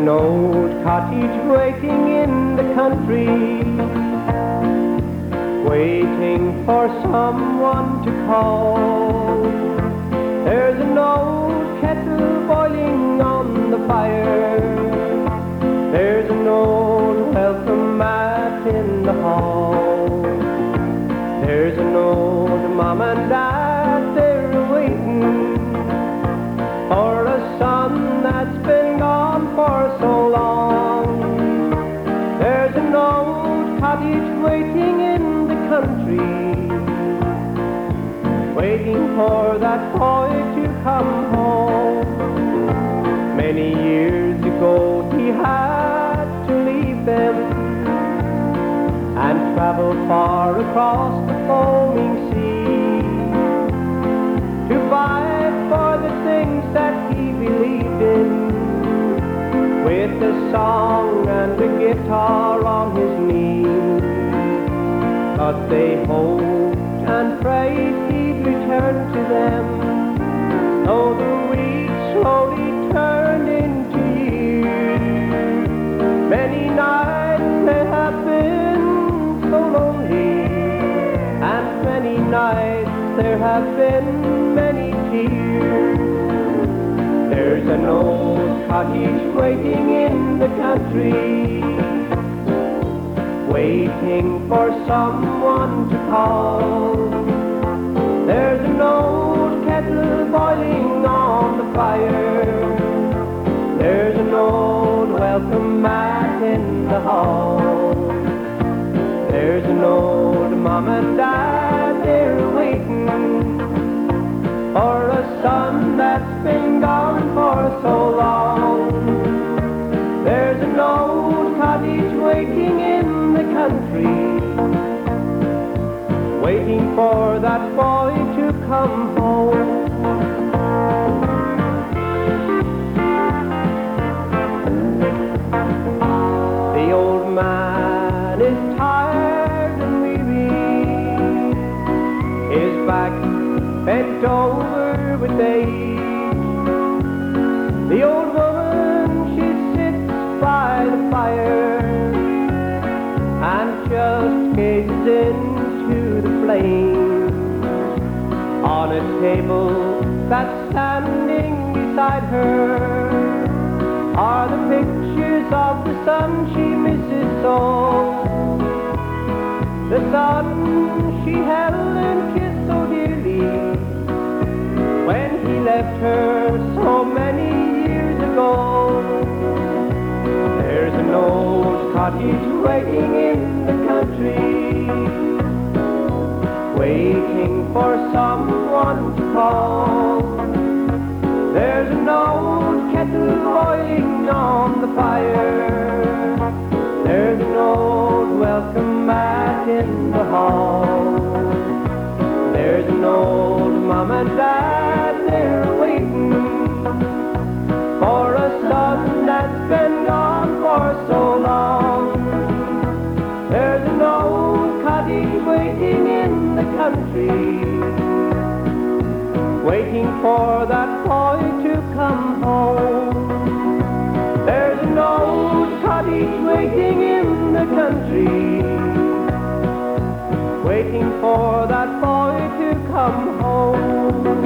an old cottage waiting in the country, waiting for someone to call. There's an old kettle boiling on the fire. There's an old welcome mat in the hall. There's an old mom and dad there waiting for a son that's been gone for so long. There's an old cottage waiting in the country, waiting for that boy to come home. Many years ago he had to leave them and travel far across the foaming sea to fight for the things that he believed in, with a song and a guitar on his knee. But they hoped and prayed he'd return to them, though the weeks slowly turned into years. Many nights they have been so lonely, and many nights there have been many tears. There's an old cottage waiting in the country, waiting for someone to call. There's an old kettle boiling on the fire. There's an old welcome mat in the hall. There's an old mom and dad there waiting for a son that's been gone for so long. There's an old cottage waiting in the country, waiting for that boy to come home. The old man is tired and weary, his back bent over with age. The old woman, she sits by the fire and just gazes into the flames. On a table that's standing beside her are the pictures of the son she misses so, the son she held and kissed so dearly when he left her so many years ago. There's an old cottage waiting in the country, waiting for someone to call. There's an old kettle boiling on the fire. There's an old welcome mat in the hall. There's an old mom and dad there waiting for a son that's been gone for so long. There's an old cottage waiting in the country, waiting for that boy to come home. There's an old cottage waiting in the country, waiting for that boy to come home.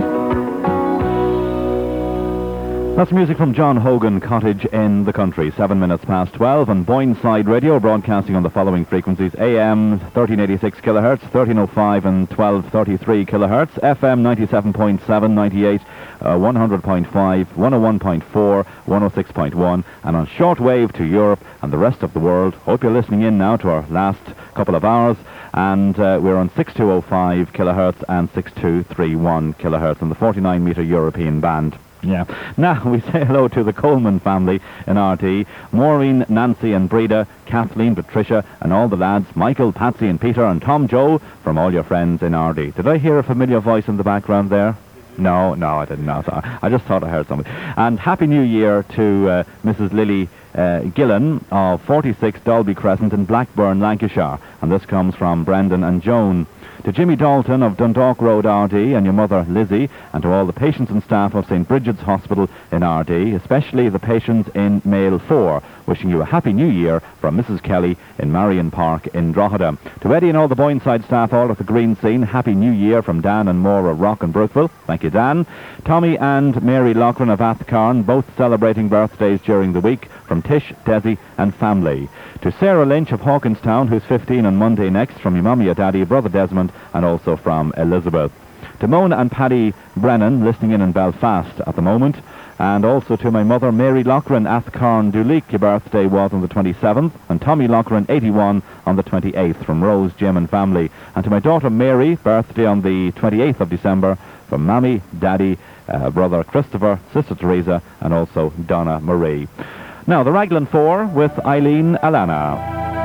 That's music from John Hogan, Cottage in the Country. 7 minutes past 12 on Boyneside Radio, broadcasting on the following frequencies: AM 1386 kilohertz, 1305 and 1233 kilohertz, FM 97.7, 98, 100.5, 101.4, 106.1, and on shortwave to Europe and the rest of the world. Hope you're listening in now to our last couple of hours, and we're on 6205 kilohertz and 6231 kilohertz on the 49-meter European band. Yeah. Now we say hello to the Coleman family in RT. Maureen, Nancy and Breda, Kathleen, Patricia and all the lads, Michael, Patsy and Peter and Tom Joe, from all your friends in RD. Did I hear a familiar voice in the background there? No, I didn't know. I just thought I heard somebody. And Happy New Year to Mrs. Lily Gillen of 46 Dalby Crescent in Blackburn, Lancashire. And this comes from Brendan and Joan. To Jimmy Dalton of Dundalk Road RD and your mother Lizzie, and to all the patients and staff of St. Bridget's Hospital in RD, especially the patients in Male 4, wishing you a happy new year from Mrs. Kelly in Marion Park in Drogheda. To Eddie and all the Boyneside staff all at the Green Scene, happy new year from Dan and Maura Rock and Brookville. Thank you, Dan. Tommy and Mary Loughran of Athcarn, both celebrating birthdays during the week, from Tish, Desi and family. To Sarah Lynch of Hawkinstown, who's 15 on Monday next, from your mummy, your daddy, brother Desmond, and also from Elizabeth. To Mona and Paddy Brennan, listening in Belfast at the moment. And also to my mother, Mary Loughran, Athcarn Duleek, your birthday was on the 27th. And Tommy Loughran, 81, on the 28th, from Rose, Jim and family. And to my daughter Mary, birthday on the 28th of December, from Mammy, Daddy, brother Christopher, Sister Teresa, and also Donna Marie. Now, the Raglan 4 with Eileen Alana.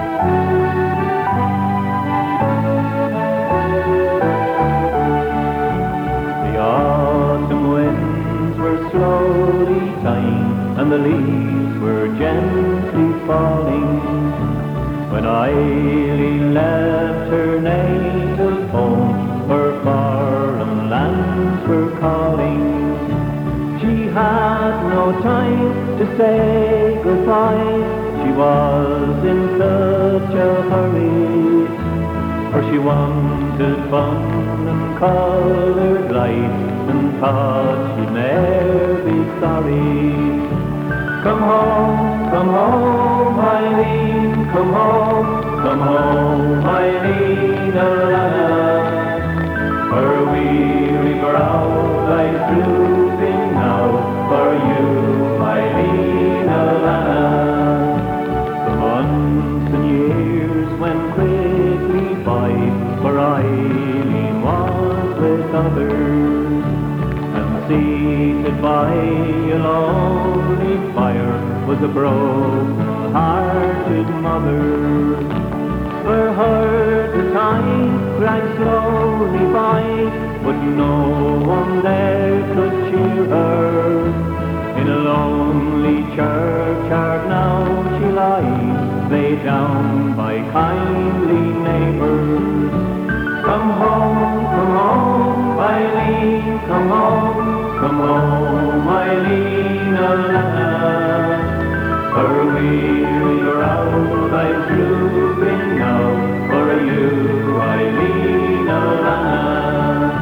The autumn winds were slowly dying, and the leaves were gently falling, when Eileen left her native home, her foreign lands were calling. She had no time to say goodbye, she was in such a hurry, for she wanted fun and coloured lights, and thought she'd never be sorry. Come home, Eileen, come home, Eileen, Alana. Her weary brow lies drooping now, for you, Eileen, Alana. The months and years went quickly by, for Eileen was with others, and seated by a lonely fire was a broken-hearted mother. For her the time dragged slowly by, but no one there could cheer her. In a lonely churchyard now she lies, laid down by kindly neighbours. Come home, Eileen, come home, Eileen, Alana. Her weary brow lies drooping now, for you, Eileen, Alana.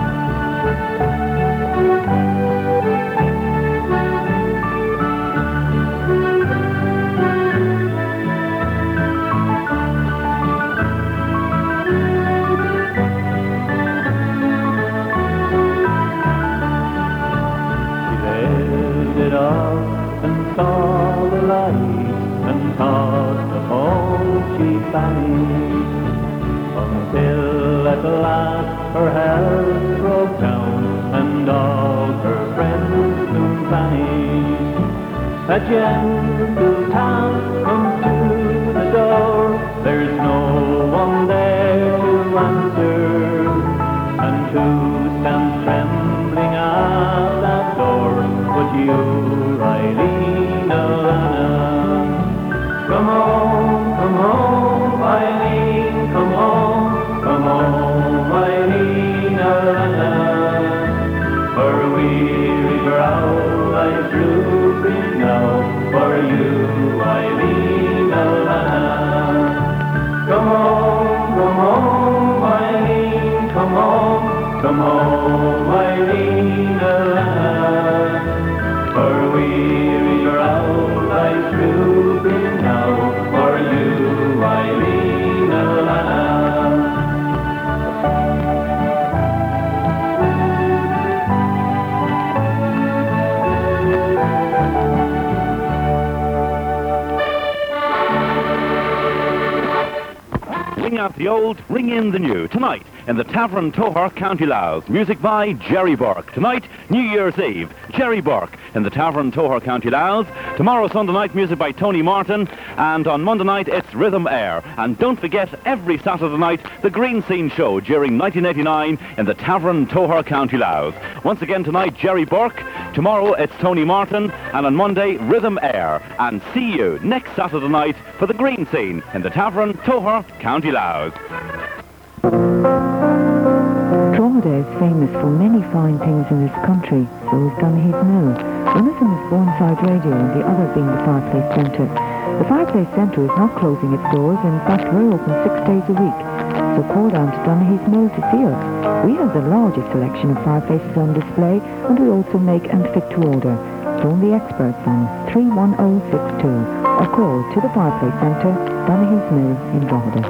And saw the light, and thought of home she fancied, until at last her health broke down, and all her friends soon vanished. A gentle tap comes to the door, there's no one there to answer, and who stands trembling at that door but you, Eileen, Alana. Come home, Eileen, come home, Eileen, Alana. Her weary brow lies drooping now, for you, Eileen, Alana. Come home, Eileen, come home, Eileen, Alana. Her weary brow lies drooping now, for you, Eileen, Alana. Ring out the old, ring in the new. Tonight, in the Tavern Toher, County Louth. Music by Jerry Burke. Tonight, New Year's Eve, Jerry Burke in the Tavern Toher, County Louth. Tomorrow, Sunday night, music by Tony Martin. And on Monday night, it's Rhythm Air. And don't forget, every Saturday night, the Green Scene Show during 1989 in the Tavern Toher, County Louth. Once again tonight, Jerry Burke. Tomorrow, it's Tony Martin. And on Monday, Rhythm Air. And see you next Saturday night for the Green Scene in the Tavern Toher, County Louth. Drogheda is famous for many fine things in this country, so is Donaghy's Mill. One of them is Bourneside Radio and the other being the Fireplace Centre. The Fireplace Centre is not closing its doors, in fact we're open 6 days a week. So call down to Donaghy's Mill to see us. We have the largest selection of fireplaces on display, and we also make and fit to order. Phone the experts on 31062 or call to the Fireplace Centre, Donaghy's Mill in Drogheda.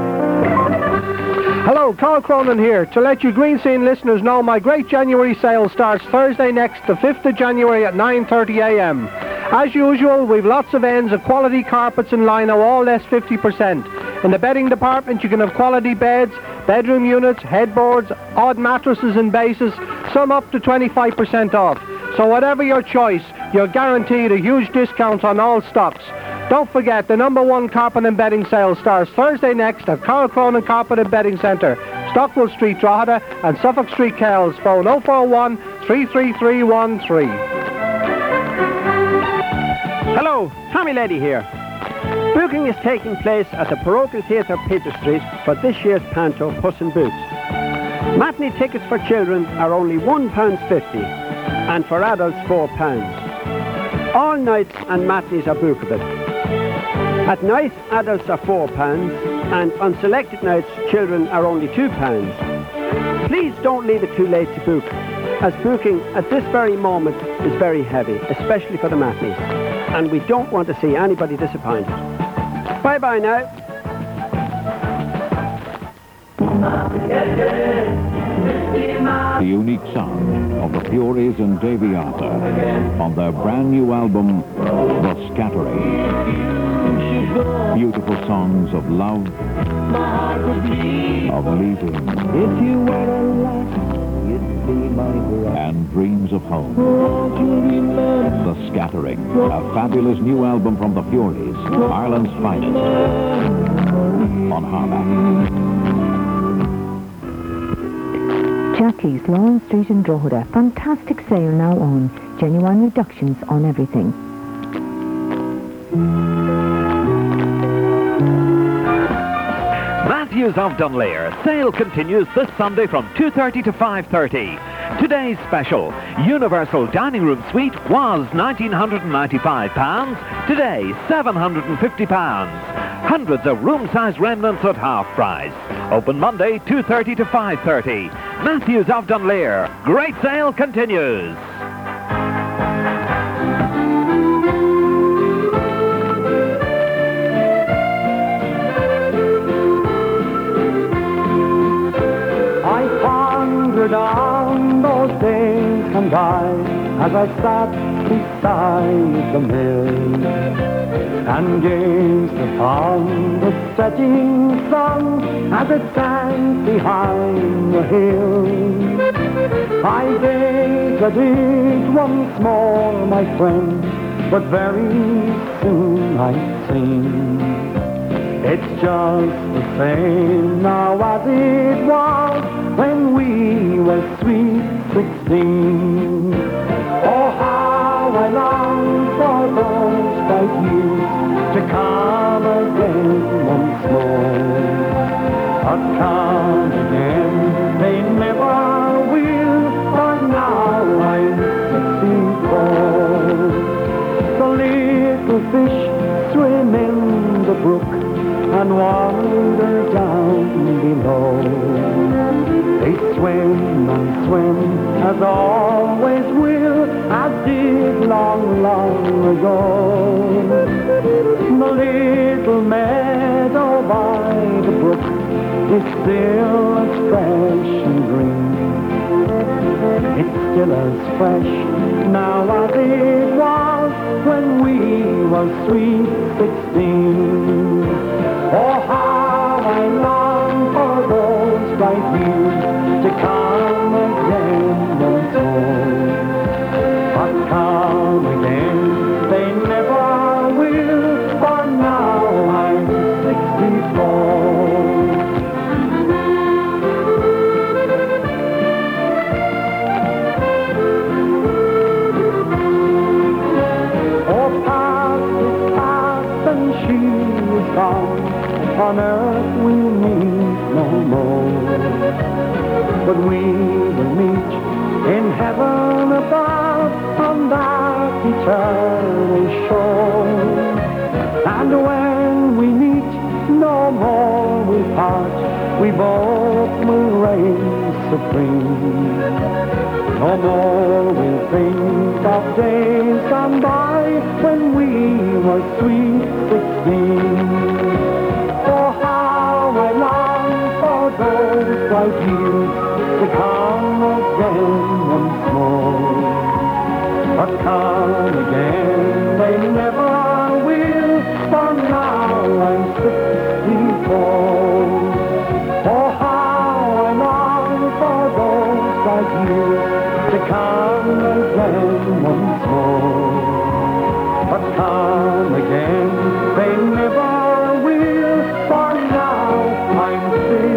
Hello, Carl Cronin here. To let you Green Scene listeners know, my great January sale starts Thursday next, the 5th of January at 9:30 a.m. As usual, we've lots of ends of quality carpets and lino, all less 50%. In the bedding department, you can have quality beds, bedroom units, headboards, odd mattresses and bases, some up to 25% off. So whatever your choice, you're guaranteed a huge discount on all stocks. Don't forget, the #1 carpet and bedding sale starts Thursday next at Carl Cronin Carpet and Bedding Centre, Stockwell Street, Drogheda, and Suffolk Street, Kells. Phone 041 33313. Hello, Tommy Lady here. Booking is taking place at the Parochial Theatre, Peter Street, for this year's panto, Puss in Boots. Matinee tickets for children are only £1.50, and for adults £4. All nights and matinees are bookable. At night, adults are £4, and on selected nights, children are only £2. Please don't leave it too late to book, as booking at this very moment is very heavy, especially for the matinees, and we don't want to see anybody disappointed. Bye-bye now. The unique sound of the Furies and Davy Arthur on their brand new album, The Scattering. Beautiful songs of love, of leaving, If you were alive, you'd be my bride. and dreams of home. Won't you remember? The Scattering, a fabulous new album from the Furies, Ireland's finest, on Harmac. Jackie's, Lawrence Street in Drogheda. Fantastic sale now on. Genuine reductions on everything. Matthews of Dunleer. Sale continues this Sunday from 2:30 to 5:30. Today's special, Universal Dining Room Suite was £1,995. Today, £750. Hundreds of room-size remnants at half price. Open Monday, 2:30 to 5:30. Matthews of Dunleer. Great sale continues. I pondered on those days and died as I sat beside the mill and gazed upon the setting sun as it sank behind the hill. I gazed at it once more, my friend, but very soon I'd seen it's just the same now as it was when we were sweet 16. Oh, how I long for those bright years to come again once more. But come again, they never will, for now I'm 64. The little fish swim in the brook and wander down below. They swim and swim, as always will, as did long, long ago. The little meadow by the brook is still as fresh and green. It's still as fresh now as it was when we were sweet 16. Oh, how I long for those bright years we'll meet in heaven above on that eternal shore. And when we meet, no more we'll part, we both will reign supreme. No more we'll think of days gone by when we were sweet 16. Oh, how I long for those bright years to come again once more. But come again, they never will, for now I'm 64. Oh, how I long for those bright years to come again once more. But come again, they never will, for now I'm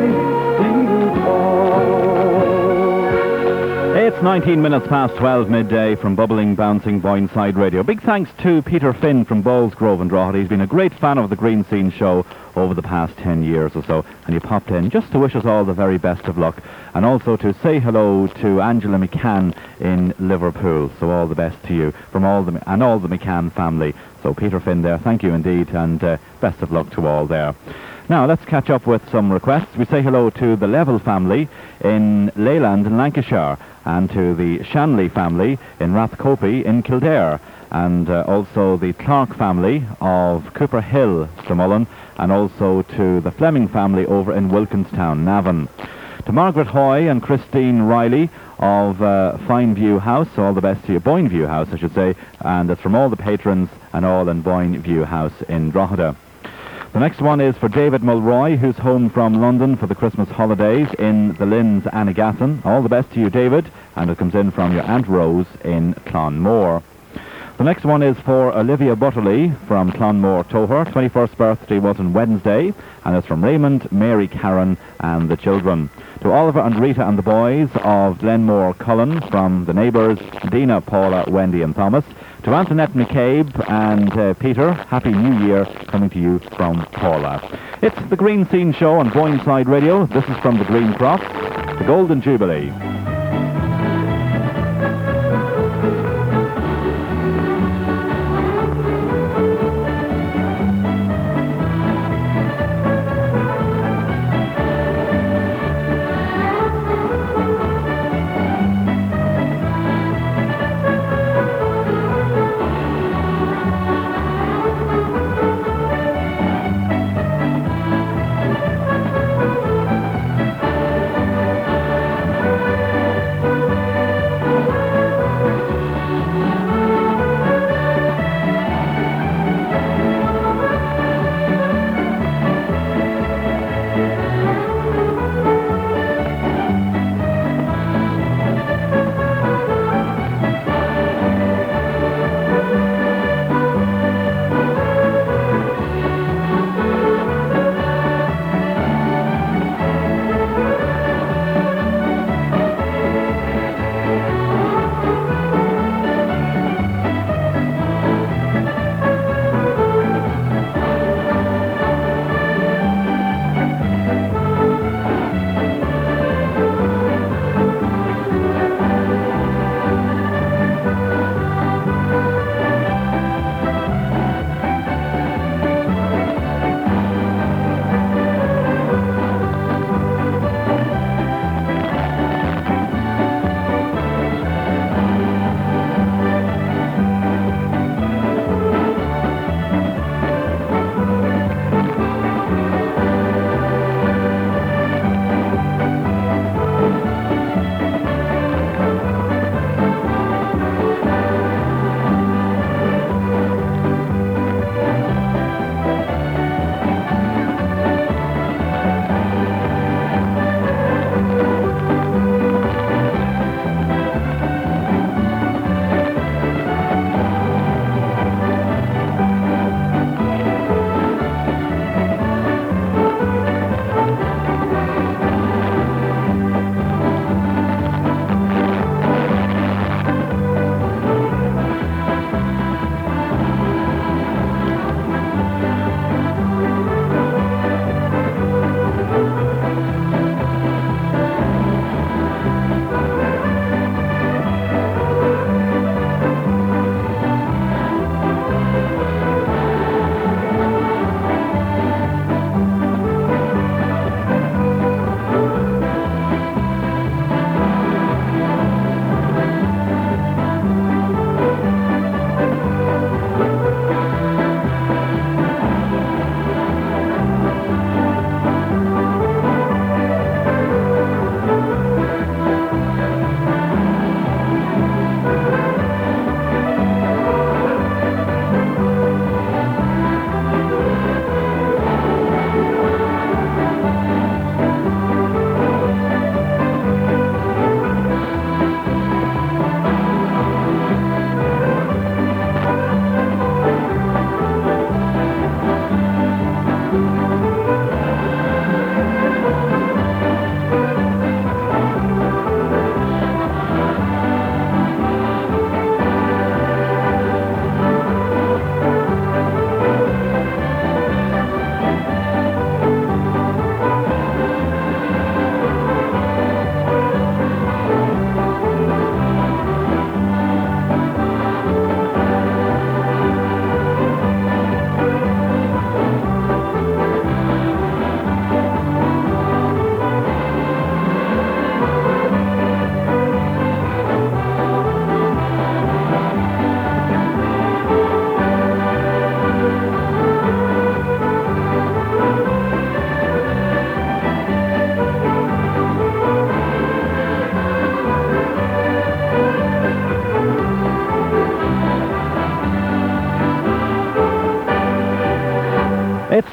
64. It's 19 minutes past 12 midday from Bubbling, Bouncing Boyneside Radio. Big thanks to Peter Finn from Bowlsgrove and Drogheda. He's been a great fan of the Green Scene show over the past 10 years or so, and he popped in just to wish us all the very best of luck, and also to say hello to Angela McCann in Liverpool. So all the best to you from all the McCann family. So Peter Finn there, thank you indeed, and best of luck to all there. Now let's catch up with some requests. We say hello to the Level family in Leyland in Lancashire, and to the Shanley family in Rathcoppey in Kildare, and also the Clark family of Cooper Hill, Stramullen, and also to the Fleming family over in Wilkinstown, Navan. To Margaret Hoy and Christine Riley of Fineview House, so all the best to you, Boyneview House I should say, and it's from all the patrons and all in Boyneview House in Drogheda. The next one is for David Mulroy, who's home from London for the Christmas holidays in the Linns, Annagassan. All the best to you, David, and it comes in from your Aunt Rose in Clonmore. The next one is for Olivia Butterley from Clonmore Toher. 21st birthday was on Wednesday, and it's from Raymond, Mary, Karen, and the children. To Oliver and Rita and the boys of Glenmore Cullen from the neighbours, Dina, Paula, Wendy, and Thomas. To Antoinette McCabe and Peter, Happy New Year, coming to you from Paula. It's the Green Scene Show on Boyneside Radio. This is from the Green Cross, the Golden Jubilee.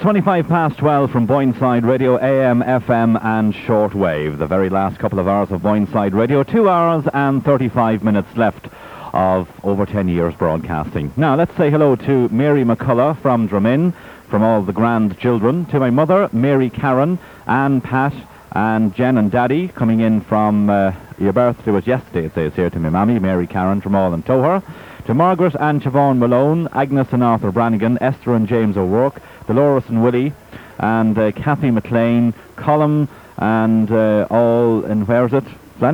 25 past 12 from Boyneside Radio, AM, FM and shortwave. The very last couple of hours of Boyneside Radio, 2 hours and 35 minutes left of over 10 years broadcasting. Now, let's say hello to Mary McCullough from Drumin, from all the grand children, to my mother, Mary Karen, Anne, Pat, and Jen and Daddy, coming in from your birthday was yesterday, it says here, to my mammy, Mary Karen, from all and Toher, to Margaret and Siobhan Malone, Agnes and Arthur Brannigan, Esther and James O'Rourke, Dolores and Willie, and Kathy McLean, Colum, and all, and where is it?